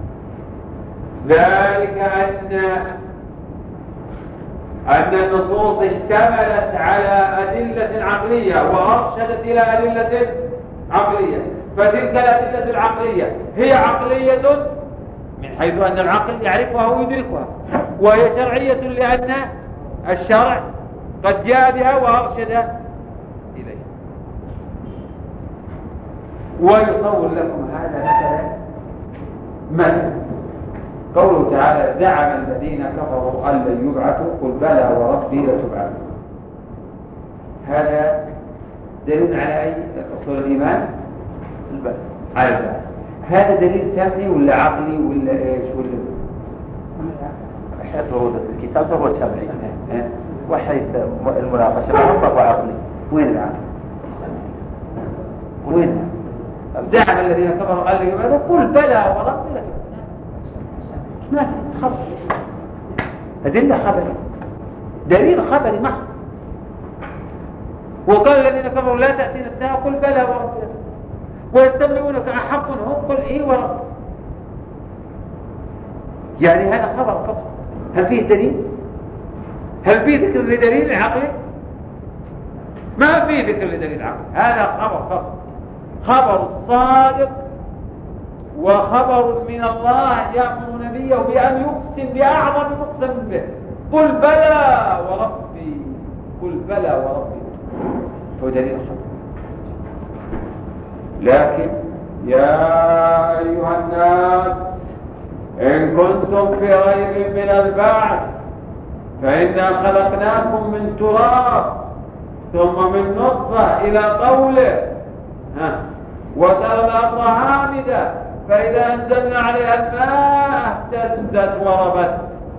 ذلك أن أن النصوص اشتملت على أدلة عقلية وأرشدت إلى أدلة عقلية، فتلك الأدلة العقلية هي عقلية من حيث أن العقل يعرفها ويدركها، وهي شرعية لأن الشرع قد جاء بها وأرشد إليها. ويصور لكم هذا مثلا مثلا قوله تعالى زعم الذين كفروا أن لن يبعثوا قل بلى وربي لتبعثوا. هذا دليل على أي أصول الإيمان؟ البلى على البلى. هذا دليل سمعي ولا عقلي ولا إيش ولا؟ حيث ورود الكتاب فهو سمعي، وحيث المناقشة فهو عقلي. وين العقل؟ وين؟ زعم الذين كفروا أن لن يبعثوا قل بلى وربي لتبعثوا. ما في خبر، أدلة خبري، دليل خبري محض. وقال الذين كفروا لا تأتينا الساعة قل بلى وربي ويستمعونك أحق هم قل إيه ورب. يعني هذا خبر فقط. هل فيه دليل؟ هل فيه ذكر لدليل عقلي؟ ما فيه ذكر لدليل عقلي، هذا خبر فقط. خبر الصادق وخبر من الله يأمر نبيه بأن يقسم بأعظم مقسم به. قل بلى وربي، قل بلى وربي، هو دليل الخبر. لكن يا أيها الناس إن كنتم في ريب من البعث فإنا خلقناكم من تراب ثم من نطفة إلى قوله ها وترى الأرض هامدة فإذا أنزلنا عليها الماء اهتزت وربت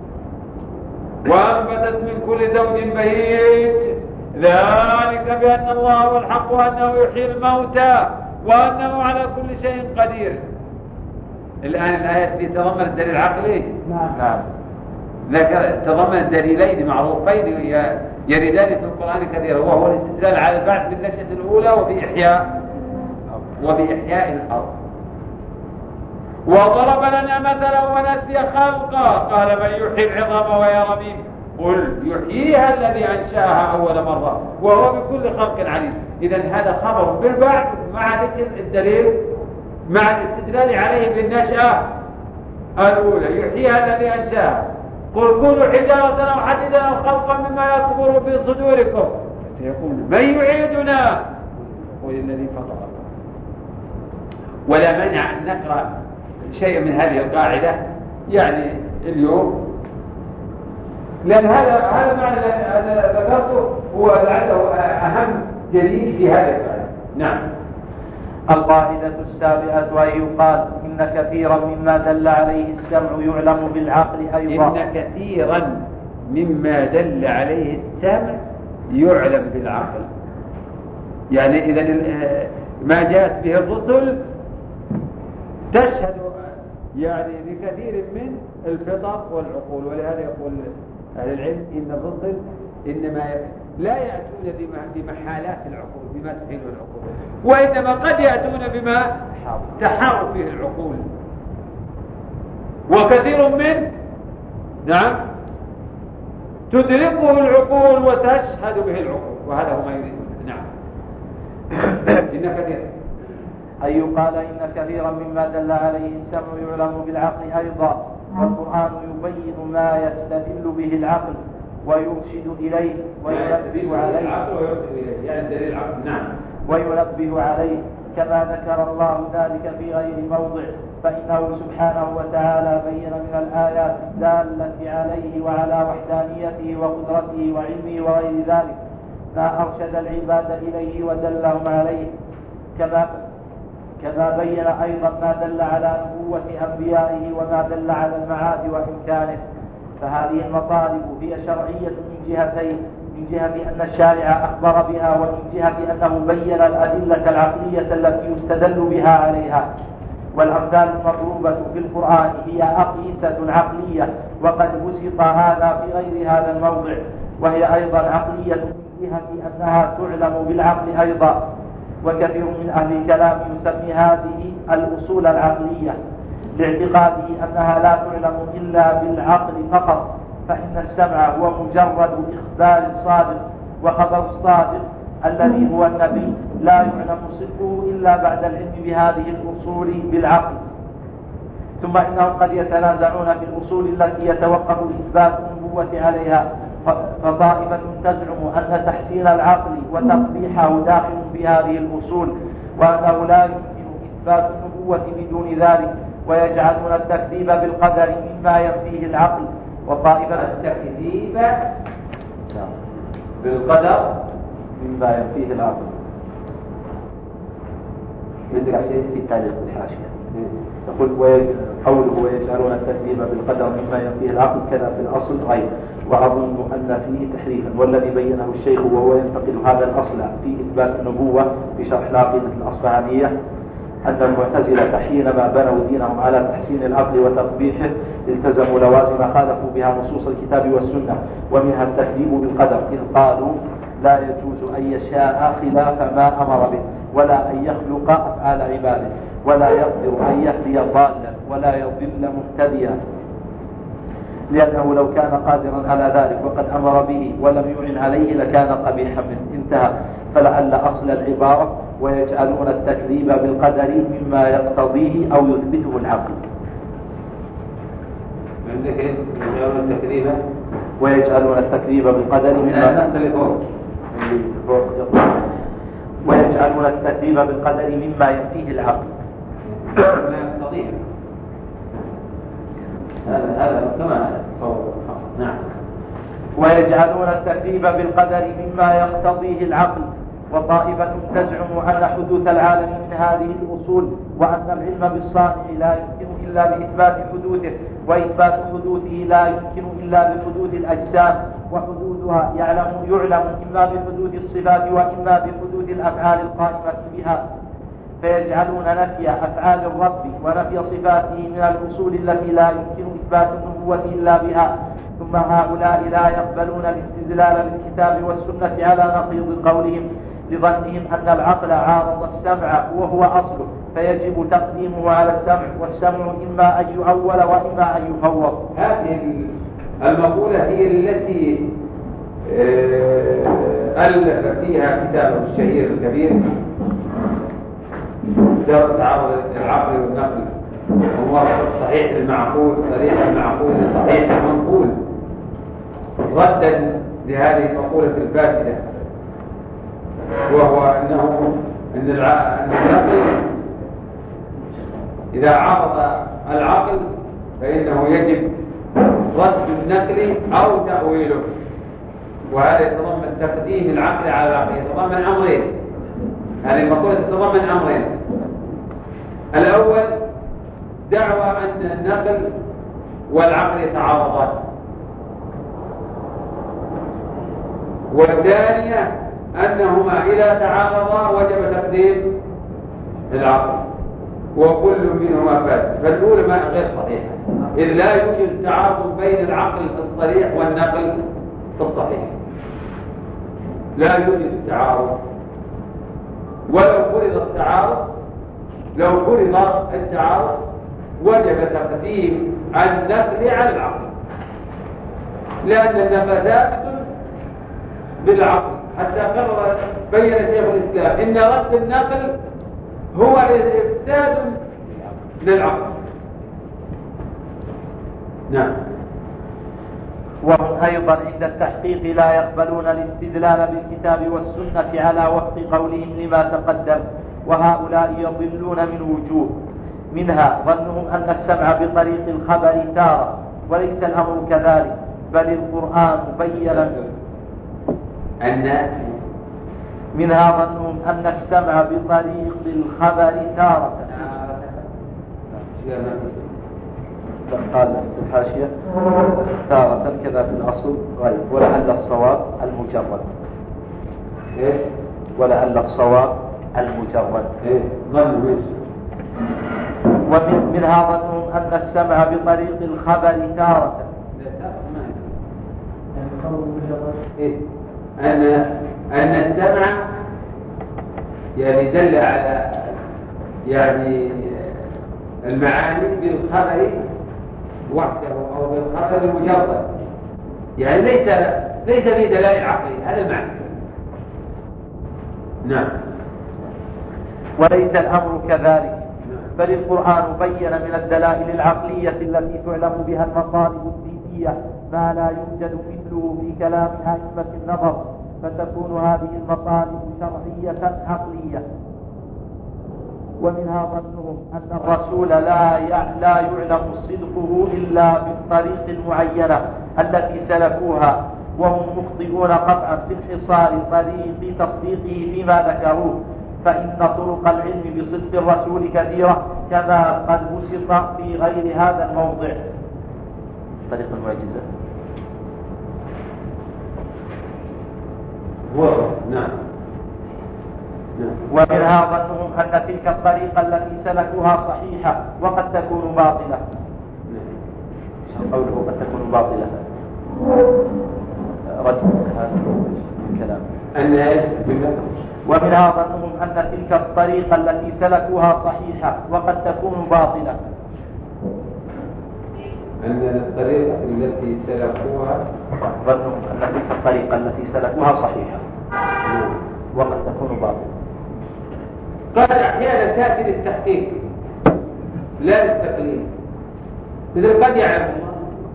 وأنبتت من كل زوج بهيج ذلك بأن الله هو الحق وأنه يحيي الموتى وأنه على كل شيء قدير. الآن الآية دي تضمن الدليل العقلي؟ نعم. ذكر تضمن دليلين معروفين يردان في القرآن كثيرا، وهو الاستدلال على البعث بالنشأة الأولى وبإحياء وبإحياء الأرض. وضرب لنا مثلا ونسي خلقا قال من يحيي العظام وهي رميم قل يحييها الذي أنشأها أول مرة وهو بكل خلق عليم. إذن هذا خبر بالبعث مع ذكر الدليل مع الاستدلال عليه بالنشأة الأولى. يحييها الذي أنشأها قل كونوا حجارة أو حديدا أو خلقا مما يكبر في صدوركم فسيقول من يعيدنا قل الذي فطرنا. ولا مانع أن نقرأ شيء من هذه القاعدة يعني اليوم، لأن هذا هذا معنى ذكرته هو لعله أهم دليل في هذا القاعدة. نعم. القاعدة السابعة أن يقال إن كثيرا مما دل عليه السمع يعلم بالعقل أيضا. إن كثيرا مما دل عليه السمع يعلم بالعقل، يعني إذا ما جاءت به الرسل تشهد يعني لكثير من الفطر والعقول. ولهذا يقول أهل العلم إن الرسل إنما لا يأتون بمحالات العقول بما تحيل العقول، وإنما قد يأتون بما تحار فيه العقول. وكثير من نعم تدركه العقول وتشهد به العقول، وهذا هو ما يريدون. نعم. إن كثير أن يقال إن كثيرا مما دل عليه السمع يعلم بالعقل أيضا، والقرآن يبين ما يستدل به العقل ويرشد إليه وينبه عليه يعني دليل العقل. نعم. وينبه عليه كما ذكر الله ذلك في غير موضع، فإنه سبحانه وتعالى بين من الآيات الدالة عليه وعلى وحدانيته وقدرته وعلمه وغير ذلك ما أرشد العباد إليه ودلهم عليه، كما كما بين أيضا ما دل على نبوة أنبيائه وما دل على المعاد وإمكانه. فهذه المطالب هي شرعية من جهتين، من جهة أن الشارع أخبر بها، ومن جهة أنه بين الأدلة العقلية التي يستدل بها عليها. والأمثال المضروبة في القرآن هي أقيسة عقلية، وقد بسط هذا في غير هذا الموضع، وهي أيضا عقلية من جهة أنها تعلم بالعقل أيضا. وكثير من أهل الكلام يسمي هذه الأصول العقلية لاعتقاده أنها لا تعلم إلا بالعقل فقط، فإن السمع هو مجرد إخبار الصادق، وخبر الصادق الذي هو النبي لا يعلم صدقه إلا بعد العلم بهذه الأصول بالعقل. ثم إنهم قد يتنازعون في الأصول التي يتوقف إثبات النبوة عليها، فطائفة تزعم أن تحسين العقل وتقبيحه داخل في هذه الأصول، وأنه لا يمكن إثبات النبوة بدون ذلك، ويجعلون التكذيب بالقدر مما ينفيه العقل. وطائفة التكذيب بالقدر مما ينفيه العقل. في التالي الحاشية يقول قوله ويجعلون التكذيب بالقدر مما ينفيه العقل كذا في الأصل غير، وأظن أن فيه تحريفا، والذي بينه الشيخ وهو ينتقل هذا الأصل في إثبات النبوة في شرح العقيدة الأصفهانية أن المعتزلة حينما بنوا دينهم على تحسين العقل وتقبيحه التزموا لوازم خالفوا بها نصوص الكتاب والسنة، ومنها التكذيب بالقدر، إذ قالوا لا يجوز أن يشاء خلاف ما أمر به، ولا أن يخلق أفعال عباده، ولا يقدر أن يهدي ضالا ولا يضل مهتديا، لأنه لو كان قادرا على ذلك وقد أمر به ولم يعن عليه لكان قبيحا منه. انتهى. فلعل أصل العبارة ويجعلون التكذيب بالقدر مما يقتضيه أو يثبته العقل. عندك ايش؟ يجعلون التكذيب ويجعلون التكذيب بالقدر مما ويجعلون التكذيب بالقدر مما ينفيه العقل. هذا هذا كما تصور. نعم. ويجعلون التكذيب بالقدر مما يقتضيه العقل. وطائفة تزعم أن حدوث العالم من هذه الأصول، وأن العلم بالصانع لا يمكن إلا بإثبات حدوثه، وإثبات حدوثه لا يمكن إلا بحدوث الأجسام، وحدوثها يعلم يعلم إما بحدوث الصفات وإما بحدوث الأفعال القائمة بها، فيجعلون نفي أفعال الرب ونفي صفاته من الأصول التي لا يمكن إثبات النبوة إلا بها. ثم هؤلاء لا يقبلون الاستدلال بالكتاب والسنة على نقيض قولهم، لظنهم أن العقل عارض السمع وهو أصله، فيجب تقديمه على السمع، والسمع إما أن يؤول وإما أن يفوض. هذه المقولة هي التي ألف فيها كتابه الشهير الكبير دار تعارض العقل والنقل، وهو صحيح المعقول صريح المعقول صحيح المنقول، ردا لهذه المقولة الفاسدة، وهو أنه أن النقل إذا عارض العقل فإنه يجب رد النقل أو تأويله، وهذا يتضمن تقديم العقل على العقل، يتضمن أمرين. هذه المقولة تتضمن أمرين: الأول دعوى أن النقل والعقل يتعارضان، والثانية أنهما إذا تعارضا وجب تقديم العقل، وكل منهما فاسد. فالأولى ما غير صحيحة، إذ لا يوجد تعارض بين العقل الصريح والنقل الصحيح، لا يوجد تعارض. ولو فرض التعارض لو فرض التعارض وجب تقديم النقل على العقل، لأن النقل ثابت بالعقل، حتى قرر بين شيخ الإسلام إن رد النقل هو إفساد للعقل. نعم. وهم أيضا عند التحقيق لا يقبلون الاستدلال بالكتاب والسنة على وفق قولهم لما تقدم، وهؤلاء يضلون من وجوه: منها ظنهم أن السمع بطريق الخبر تارة، وليس الأمر كذلك، بل القرآن بين أن منها ظنهم أن السمع بطريق الخبر تارة. قال في الحاشية تارة كذا في الأصل غير، ولعل الصواب المجرد. إيه؟ ولعل الصواب المجرد. إيه؟ ظنوا إيش؟ ومنها ظنهم أن السمع بطريق الخبر تارة. إيه؟ أن أن السمع يعني دل على يعني المعاني بالخبر وحده أو بالخبر المجرد، يعني ليس ليس في دلائل عقلية، هذا المعنى. نعم. وليس الأمر كذلك، بل القرآن بين من الدلائل العقلية التي تعلم بها المطالب الدينية ما لا يوجد مثله في كلام أئمة النظر، فتكون هذه المطالب شرعية عقلية. ومنها ظنهم أن الرسول لا لا يعلم صدقه إلا بالطريق المعينة التي سلكوها، وهم مخطئون قطعا في انحصار طريق تصديقه فيما ذكروه، فإن طرق العلم بصدق الرسول كثيرة كما قد بسط في غير هذا الموضع. طريق المعجزة. نعم. ومنها ظنهم أن تلك الطريقة التي سلكوها صحيحة وقد تكون باطلة. قوله قد تكون باطلة رد هذا الكلام. ومنها ظنهم أن تلك الطريقة التي سلكوها صحيحة وقد تكون باطلة. أن الطريقة التي سلكوها ظنهم أن تلك الطريقة التي سلكوها صحيحة وقد تكون باطلة. قد أحيانا تأتي للتحقيق لا للتقليد، مثل قد يعلم الله.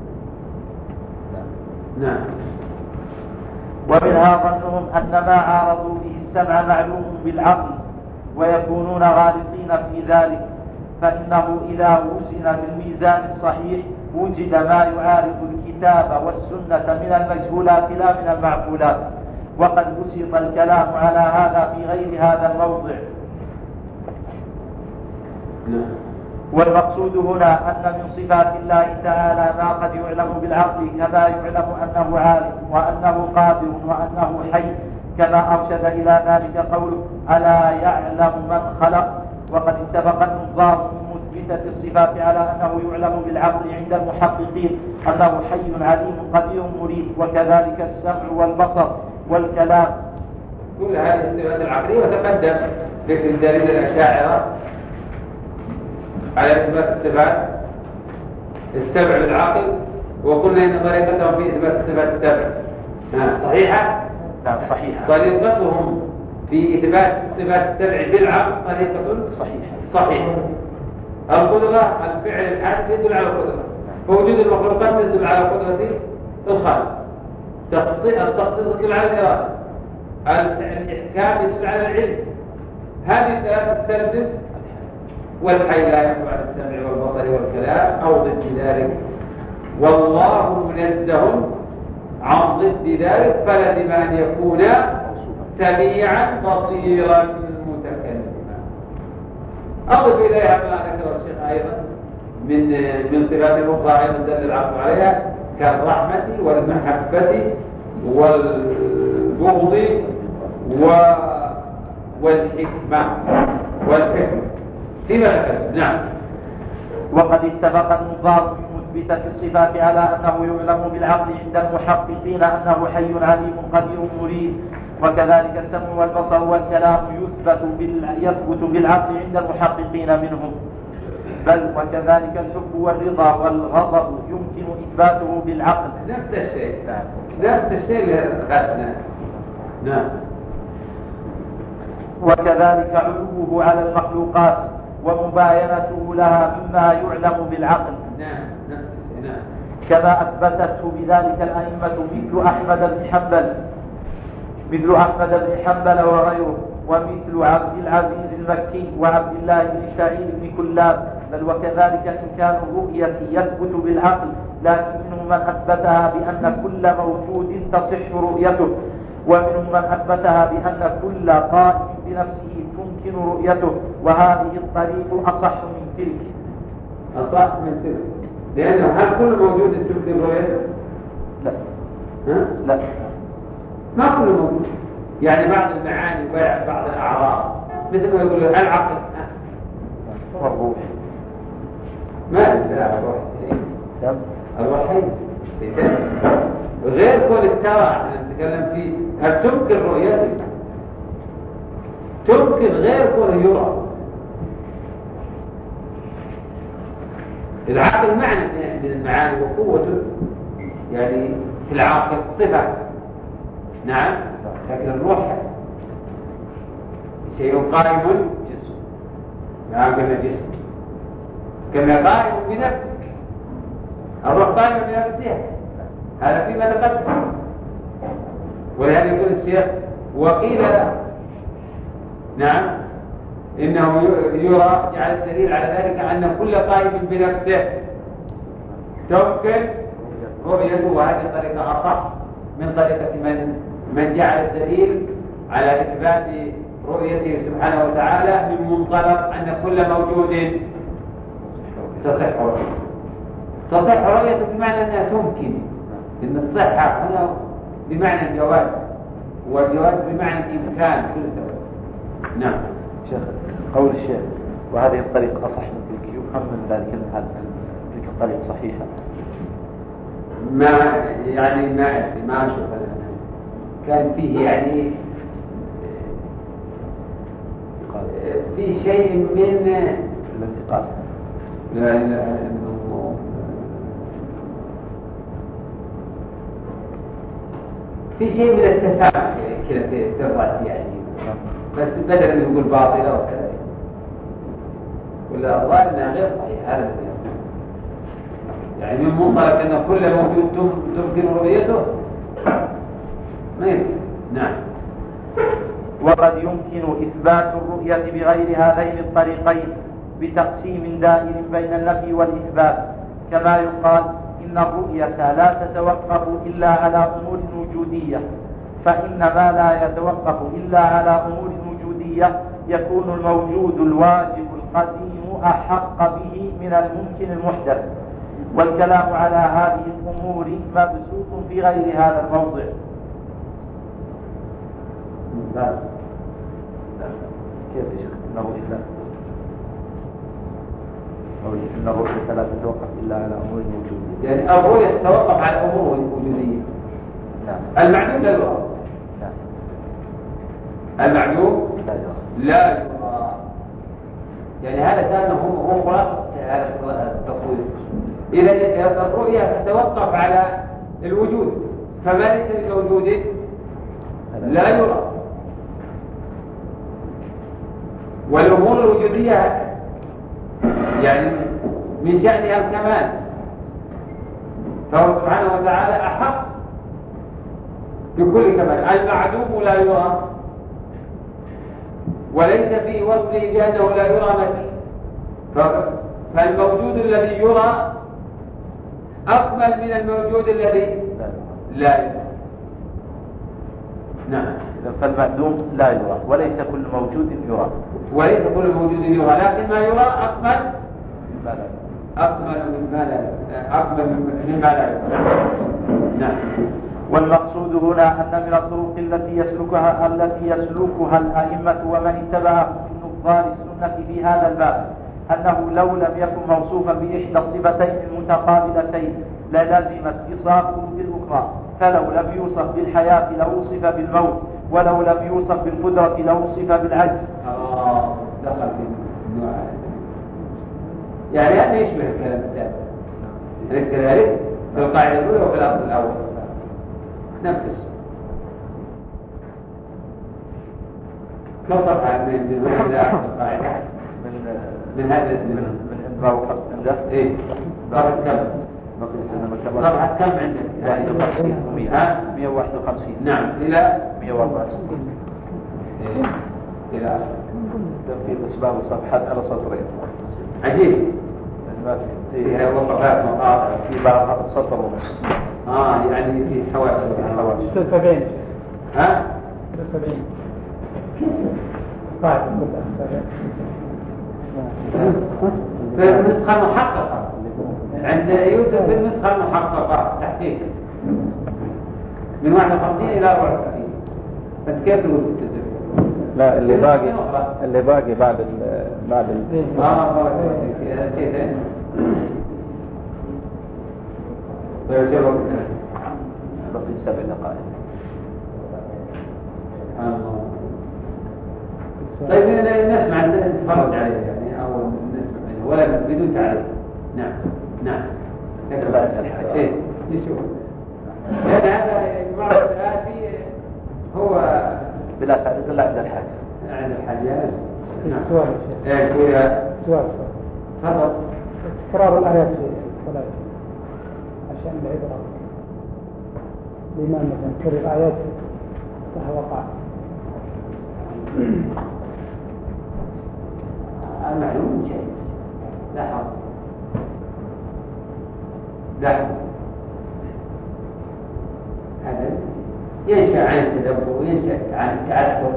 نعم. ومنها ظنهم أن ما عارضوا به السمع معلوم بالعقل ويكونون غالطين في ذلك، فإنه إذا وزن بالميزان الصحيح وجد ما يعارض الكتاب والسنة من المجهولات لا من المعقولات، وقد بسط الكلام على هذا في غير هذا الموضع. والمقصود هنا أن من صفات الله تعالى ما قد يعلم بالعقل كما يعلم أنه عالم وأنه قادر وأنه حي، كما أرشد إلى ذلك قوله ألا يعلم من خلق. وقد اتفق النظار من مثبتة الصفات على أنه يعلم بالعقل عند المحققين أنه حي عليم قدير مريد، وكذلك السمع والبصر والكلام. كل هذه الصفات العقلية. وتقدم ذكر الدليل الأشاعرة على إثبات الصفات السبع بالعقل، وقلنا إن طريقتهم في إثبات الصفات السبع صحيحة؟ نعم صحيحة. طريقتهم في إثبات الصفات السبع بالعقل طريقة صحيحة صحيحة. القدرة الفعل الحادث يدل على القدرة، فوجود المخلوقات يدل على قدرة الخالق، التخصيص يدل على الإرادة، الإحكام يدل على العلم. هذه الثلاث تستلزم والحي لا يخفى عن السمع والبصر والكلام أو ضد ذلك، والله منزه عن ضد ذلك، فلزم أن يكون سميعا بصيرا متكلما. أضف إليها ما ذكر الشيخ أيضا من من صفات أخرى أيضا دل العقل عليها كالرحمة والمحبة والبغض والحكمة والحكمة فيما ذكر. نعم. وقد اتفق النظار في مثبتة الصفات على أنه يعلم بالعقل عند المحققين أنه حي عليم قدير مريد، وكذلك السمع والبصر والكلام يثبت يثبت بالعقل عند المحققين منهم، بل وكذلك الحب والرضا والغضب يمكن إثباته بالعقل. نفس الشيء نفس الشيء نعم. وكذلك علوه على المخلوقات ومباينته لها مما يعلم بالعقل. نعم. نعم. كما أثبتته بذلك الأئمة مثل أحمد بن حنبل مثل أحمد بن حنبل وغيره، ومثل عبد العزيز المكي وعبد الله بن سعيد بن كلاب. بل وكذلك إمكان الرؤية يثبت بالعقل، لكن منهم من أثبتها بأن كل موجود تصح رؤيته، ومنهم من أثبتها بأن كل قائم بنفسه تمكن رؤيته، وهذه الطريق أصح من تلك. أصح من تلك لأنه هل كل موجود تمكن رؤيته؟ لا. ها؟ لا، ما كل موجود. يعني بعض المعاني وبعض الأعراض مثل ما يقول العقل والروح ما لا الروح الروحين غير كل التوى نتكلم فيه. هل تمكن رؤيته؟ تمكن غير كل يرى. العقل معنى من المعاني وقوته يعني في العاقل صفة. نعم. لكن الروح شيء قائم جسم. نعم قلنا جسم كما قائم بنفسك. الروح قائم بنفسها، هذا فيما تقدم. ولهذا يقول الشيخ وقيل نعم إنه يرى جعل الدليل على ذلك أن كل قائم بنفسه تمكن رؤيته، وهذه الطريقة أصح من طريقة من من جعل الدليل على إثبات رؤيته سبحانه وتعالى من منطلق أن كل موجود تصح رؤيته. تصح رؤيته بمعنى أنها تمكن، إن الصحة هنا بمعنى الجواز، والجواز بمعنى الإمكان كل سبب. نعم. شيخ قول الشيخ وهذه الطريقة أصح من تلك، يفهم من ذلك المحل تلك الطريقة صحيحة؟ ما يعني ما ما أشوف كان فيه يعني في شيء من الانتقال. لا إله إلا الله. في شيء من التسامح كذا في الرأس يعني بس بدل أن يقول باطلة وكذا ولا الظاهر أنها غير صحيح. هذا يعني من منطلق أن كل موجود تمكن رؤيته ما يمكن. نعم. وقد يمكن إثبات الرؤية بغير هذين الطريقين بتقسيم دائر بين النفي والإثبات، كما يقال إن الرؤية لا تتوقف إلا على أمور وجودية، فإن ما لا يتوقف إلا على أمور وجودية يكون الموجود الواجب القديم أحق به من الممكن المحدث. والكلام على هذه الأمور مبسوط في غير هذا الموضع. لا كيف يا شيخ إن الرؤية إن الرؤية لا تتوقف إلا على أمور وجودية؟ يعني الرؤية تتوقف على أمور وجودية. نعم. المعلوم لا يرى. نعم. المعلوم لا يرى. لا يرى. يعني هذا كان هو هو خلاصة هذا التصوير. إذا الرؤية تتوقف على الوجود، فما ليس بموجود لا يرى. والأمور الوجودية يعني من شأنها الكمال، فهو سبحانه وتعالى أحق بكل كمال. المعلوم لا يرى وليس في وصفه بأنه لا يرى مثيل، فالموجود الذي يرى أكمل من الموجود الذي لا يرى. نعم. فالمعدوم لا يرى وليس كل موجود يرى، وليس كل موجود يرى، لكن ما يرى أكمل ما لا يرى. أكمل مما لا أكمل مما لا يرى. نعم. والمقصود هنا أن من الطرق التي يسلكها التي يسلكها الأئمة ومن اتبعهم في نظار السنة في هذا الباب أنه لو لم يكن موصوفا بإحدى الصفتين المتقابلتين للزم اتصافه بالأخرى، فلو لم يوصف بالحياة لوصف بالموت، ولو لم يوصف بالقدرة لوصف بالعجز. آه دخل في النوع يعني هذا يشبه الكلام الثاني، أليس كذلك؟ في القاعدة الأولى وفي الأصل الأول نفس الشيء. كم صفحة من من هذا القاعدة؟ من من هذا من من عند عنده إيه صفحة كم؟ صفحة كم عندك؟ واحد وخمسين ومئة مئة وواحد وخمسين. نعم إلى مئة وأربعة وستين. إيه. إلى في الأسباب صفحات على سطرين. عجيب. ما في فيها وصفات مقاطع في بعض سطر ونص. آه يعني في حواشي حواشي. ستة وسبعين. ها؟ ستة وسبعين. قاعدة كلها في النسخة المحققة عند يوسف في النسخة المحققة تحقيق من واحد وخمسين إلى أربعة وستين. فأنت كيف تقول ستة وسبعين؟ لا اللي باقي اللي باقي بعد ال بعد ال آه نسيت. طيب شو بقي سبع دقائق. الله. طيب نسمع نتفرج عليه يعني أو نسمع منه ولا بدون تعريف. نعم نعم. إيه يشوف. لأن هذا المرة الآتي هو بلا تعريف إلا عند الحاج. عند الحاجات. نعم. سؤال إيه سؤال. سؤال. تفضل. تكرار الآيات في الصلاة عشان العبرة. الإمام مثلا كرر الآيات فهو وقع. المعلوم جائز لا حرج لا حرج. هذا ينشأ عن التدبر وينشأ عن التعثر.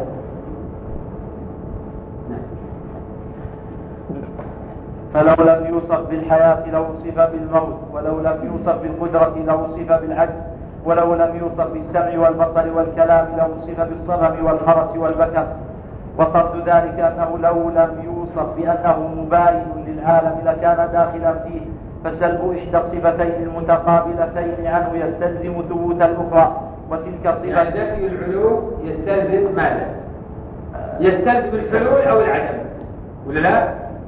فلو لم يوصف بالحياة لوصف بالموت، ولو لم يوصف بالقدرة لوصف بالعجز، ولو لم يوصف بالسمع والبصر والكلام لوصف بالصمم والخرس والبكر. وقصد ذلك أنه لو لم يوصف بأنه مباين للعالم لكان داخلا فيه، فسلب إحدى الصفتين المتقابلتين عنه يستلزم ثبوت الأخرى، وتلك الصفة يعني نفي العلو يستلزم ماذا؟ يستلزم الحلول أو العدم ولا لا؟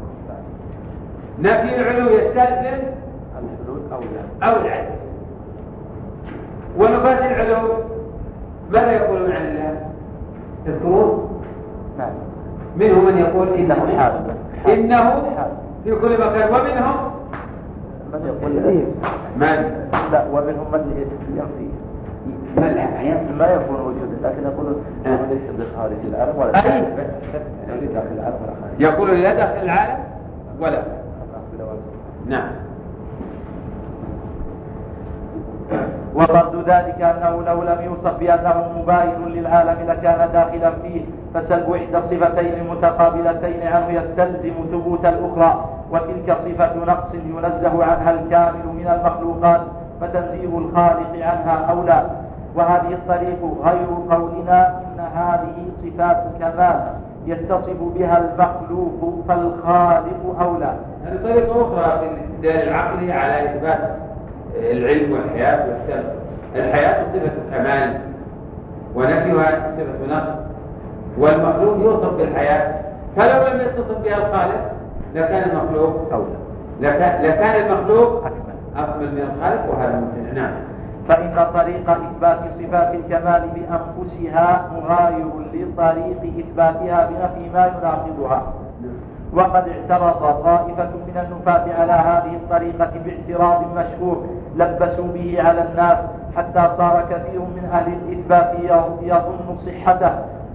نفي العلو يستلزم الحلول أو العدم أو العدم. ونفاة العلو ماذا يقولون عن الله؟ تذكرون؟ ما منهم من يقول إنه حال إنه في كل مكان، ومنهم من يقول من لا، ومنهم من ينفي ما يكون وجودا، لكن يقولون انه ليس بخارج العالم ولا أي داخل العالم ولا خارج. يقول لا داخل العالم ولا نعم. وضد ذلك أنه لو لم يوصف بأنه مباين للعالم لكان داخلا فيه، فسلب إحدى الصفتين المتقابلتين عنه يستلزم ثبوت الأخرى، وتلك صفة نقص ينزه عنها الكامل من المخلوقات، فتنزيه الخالق عنها أولى. وهذه الطريق غير قولنا إن هذه صفات كمال يتصف بها المخلوق فالخالق أولى. هذه طريقة أخرى في الاستدلال العقلي على إثبات العلم والحياة والسلب. الحياة صفة كمال ونفيها صفة نقص، والمخلوق يوصف بالحياة، فلو لم يتصف بها الخالق لكان المخلوق أولى، لكان, لكان المخلوق أكمل من الخالق، وهذا ممكن. نعم. فإن طريق إثبات صفات الكمال بأنفسها مغاير لطريق إثباتها بنفي ما يناقضها. وقد اعترض طائفة من النفاة على هذه الطريقة باعتراض مشهور لبسوا به على الناس، حتى صار كثير من أهل الإثبات يظن صحته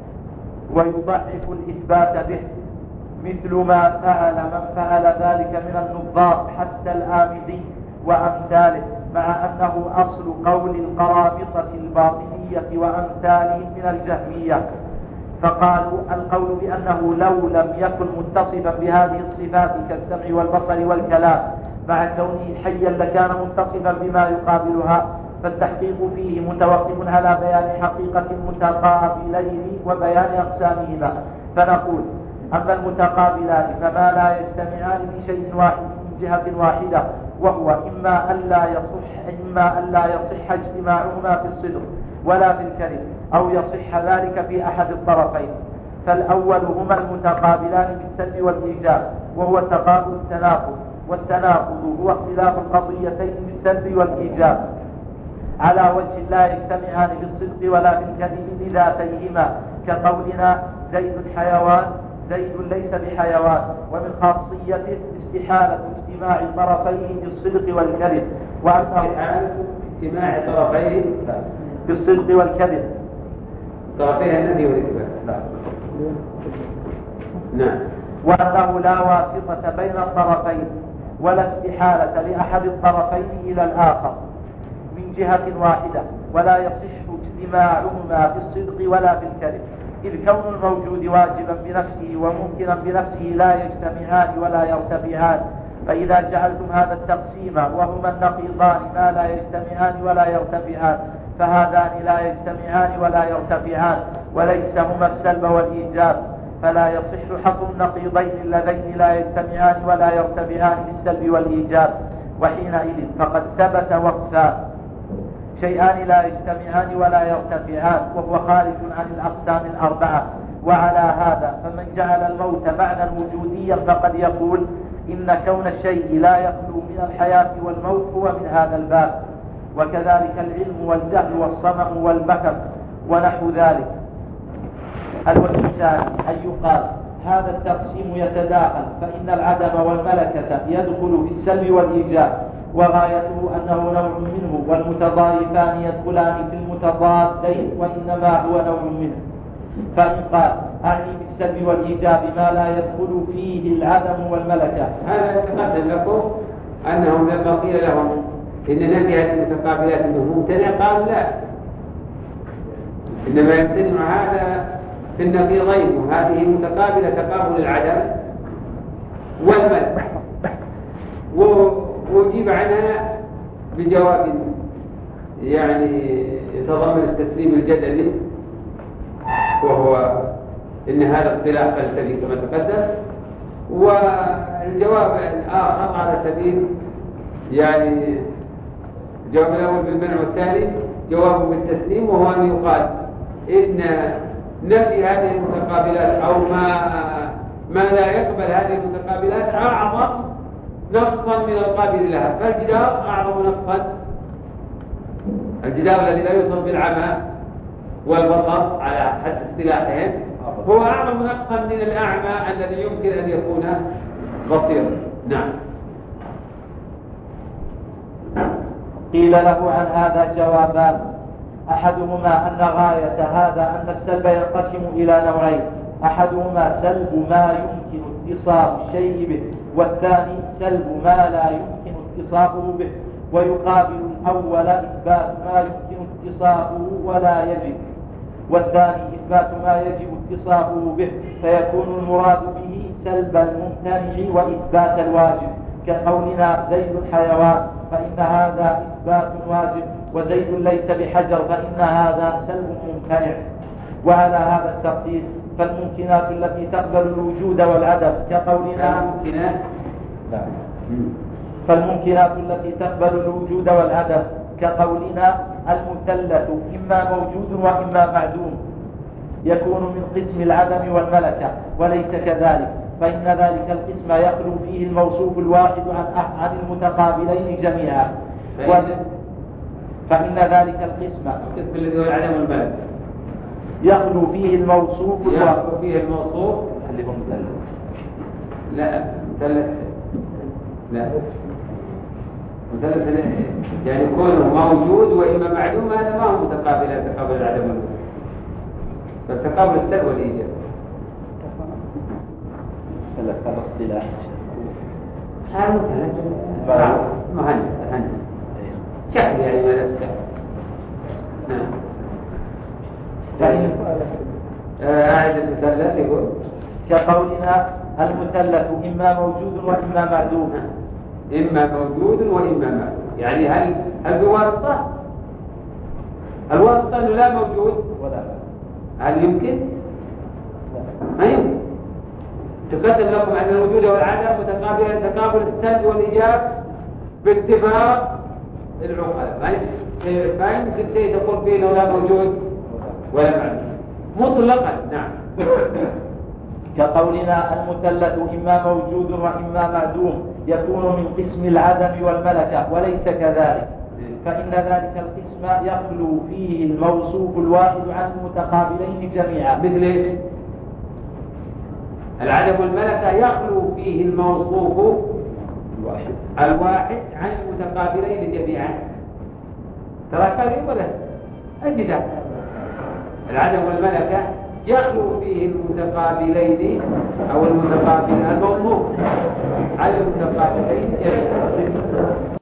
ويضعف الإثبات به، مثل ما فعل من فعل ذلك من النظار حتى الآمدي وأمثاله، مع أنه أصل قول القرامطة الباطنية وأمثالهم من الجهمية. فقالوا القول بأنه لو لم يكن متصفا بهذه الصفات كالسمع والبصر والكلام مع كونه حيا لكان متصفا بما يقابلها، فالتحقيق فيه متوقف على بيان حقيقة المتقابلين وبيان أقسامهما. فنقول أما المتقابلان فما لا يجتمعان في شيء واحد من جهة واحدة، وهو إما ألا يصح إما ألا يصح اجتماعهما في الصدق ولا في الكذب، أو يصح ذلك في أحد الطرفين. فالأول هما المتقابلان بالسلب والإيجاب، وهو تقابل التناقض، والتناقض هو اختلاف القضيتين بالسلب والإيجاب على وجه لا يجتمعان بالصدق ولا في الكذب لذاتيهما، كقولنا زيد حيوان زيد ليس بحيوان. ومن خاصيته استحالة اجتماع طرفيه بالصدق والكذب، وأنه اجتماع طرفيه بالصدق والكذب طرفيه النفي والإثبات. نعم. وأنه لا واسطة بين الطرفين ولا استحالة لأحد الطرفين إلى الآخر من جهة واحدة، ولا يصح اجتماعهما في الصدق ولا في الكذب، إذ كون الموجود واجبا بنفسه وممكنا بنفسه لا يجتمعان ولا يرتفعان. فإذا جعلتم هذا التقسيم وهما النقيضان ما لا يجتمعان ولا يرتفعان، فهذان لا يجتمعان ولا يرتفعان وليس هما السلب والإيجاب، فلا يصح حصر النقيضين اللذين لا يجتمعان ولا يرتفعان بالسلب والإيجاب. وحينئذ فقد ثبت وصفان: شيئان لا يجتمعان ولا يرتفعان، وهو خارج عن الأقسام الأربعة. وعلى هذا فمن جعل الموت معنى وجوديا فقد يقول إن كون الشيء لا يخلو من الحياة والموت هو من هذا الباب، وكذلك العلم والجهل والصمأ والبكر ونحو ذلك. الوجه الثاني أن يقال هذا التقسيم يتداخل، فإن العدم والملكة يدخل في السلب والإيجاب، وغايته أنه نوع منه، والمتضايفان يدخلان في المتضادين وإنما هو نوع منه. فإن قال أعني بالسلب والإيجاب ما لا يدخل فيه العدم والملكة، هذا يتقدم لكم أنهم لما قيل لهم إن نفي هذه المتقابلات أنه ممتنع قالوا لا، إنما يمتنع هذا في النقيضين، وهذه متقابلة تقابل العدم والملك، وأجيب عنها بجواب يعني يتضمن التسليم الجدلي، وهو إن هذا اختلاف فلسفي كما تقدم. والجواب الآخر على سبيل يعني الجواب الأول بالمنع والثاني جواب بالتسليم، وهو أن يقال إن نفي هذه المتقابلات أو ما ما لا يقبل هذه المتقابلات أعظم نقصا من القابل لها، فالجدار أعظم نقصا. الجدار الذي لا يوصف بالعمى والبصر على حد اصطلاحهم هو أعظم نقصا من الأعمى الذي يمكن أن يكون بصيرا. نعم. قيل له عن هذا جوابان: أحدهما أن غاية هذا أن السلب ينقسم إلى نوعين: أحدهما سلب ما يمكن اتصاف الشيء به، والثاني سلب ما لا يمكن اتصافه به. ويقابل الأول إثبات ما يمكن اتصافه ولا يجب، والثاني إثبات ما يجب اتصافه به، فيكون المراد به سلب الممتنع وإثبات الواجب، كقولنا زيد حيوان فإن هذا إثبات واجب، وزيد ليس بحجر فإن هذا سلب ممتنع. وعلى هذا التقدير فالممكنات التي تقبل الوجود والعدم كقولنا ممكنات فالممكنات التي تقبل الوجود والعدم كقولنا المثلث إما موجود وإما معدوم يكون من قسم العدم والملكة، وليس كذلك، فإن ذلك القسم يخلو فيه الموصوف الواحد عن عن المتقابلين جميعا. فإن ذلك القسم القسم الذي هو العدم والملكة يخلو فيه الموصوف يخلو فيه الموصوف اللي هو مثلث. لا مثلث لا مثلث يعني كونه موجود وإما معدوم، هذا ما هو متقابل تقابل العدم والملكة، فالتقابل السلب والإيجاب. مثلث هذا اصطلاح هذا مثلث مهندس مهندس شكل يعني ما نسكت. نعم. أعد المثلث يقول كقولنا المثلث إما موجود وإما معدوم. إما موجود وإما معدوم، يعني هل هل بواسطة؟ الواسطة لا موجود ولا هل يمكن؟ ما يمكن. تقدم لكم أن الوجود والعدم متقابلان تقابل السلب والإيجاب باتفاق العقلاء، ما يمكن شيء تقول فيه لو لا موجود ولا معدوم مطلقا. نعم. كقولنا المثلث إما موجود وإما معدوم يكون من قسم العدم والملكة، وليس كذلك، فإن ذلك القسم يخلو فيه الموصوف الواحد عن المتقابلين جميعا. مثل ايش؟ العدم والملكة يخلو فيه الموصوف الواحد الواحد عن المتقابلين جميعا. ترى كلمة ولا أجد العدم والملكة يخلو فيه المتقابلين أو المتقابل الموصوف على المتقابلين جميعا.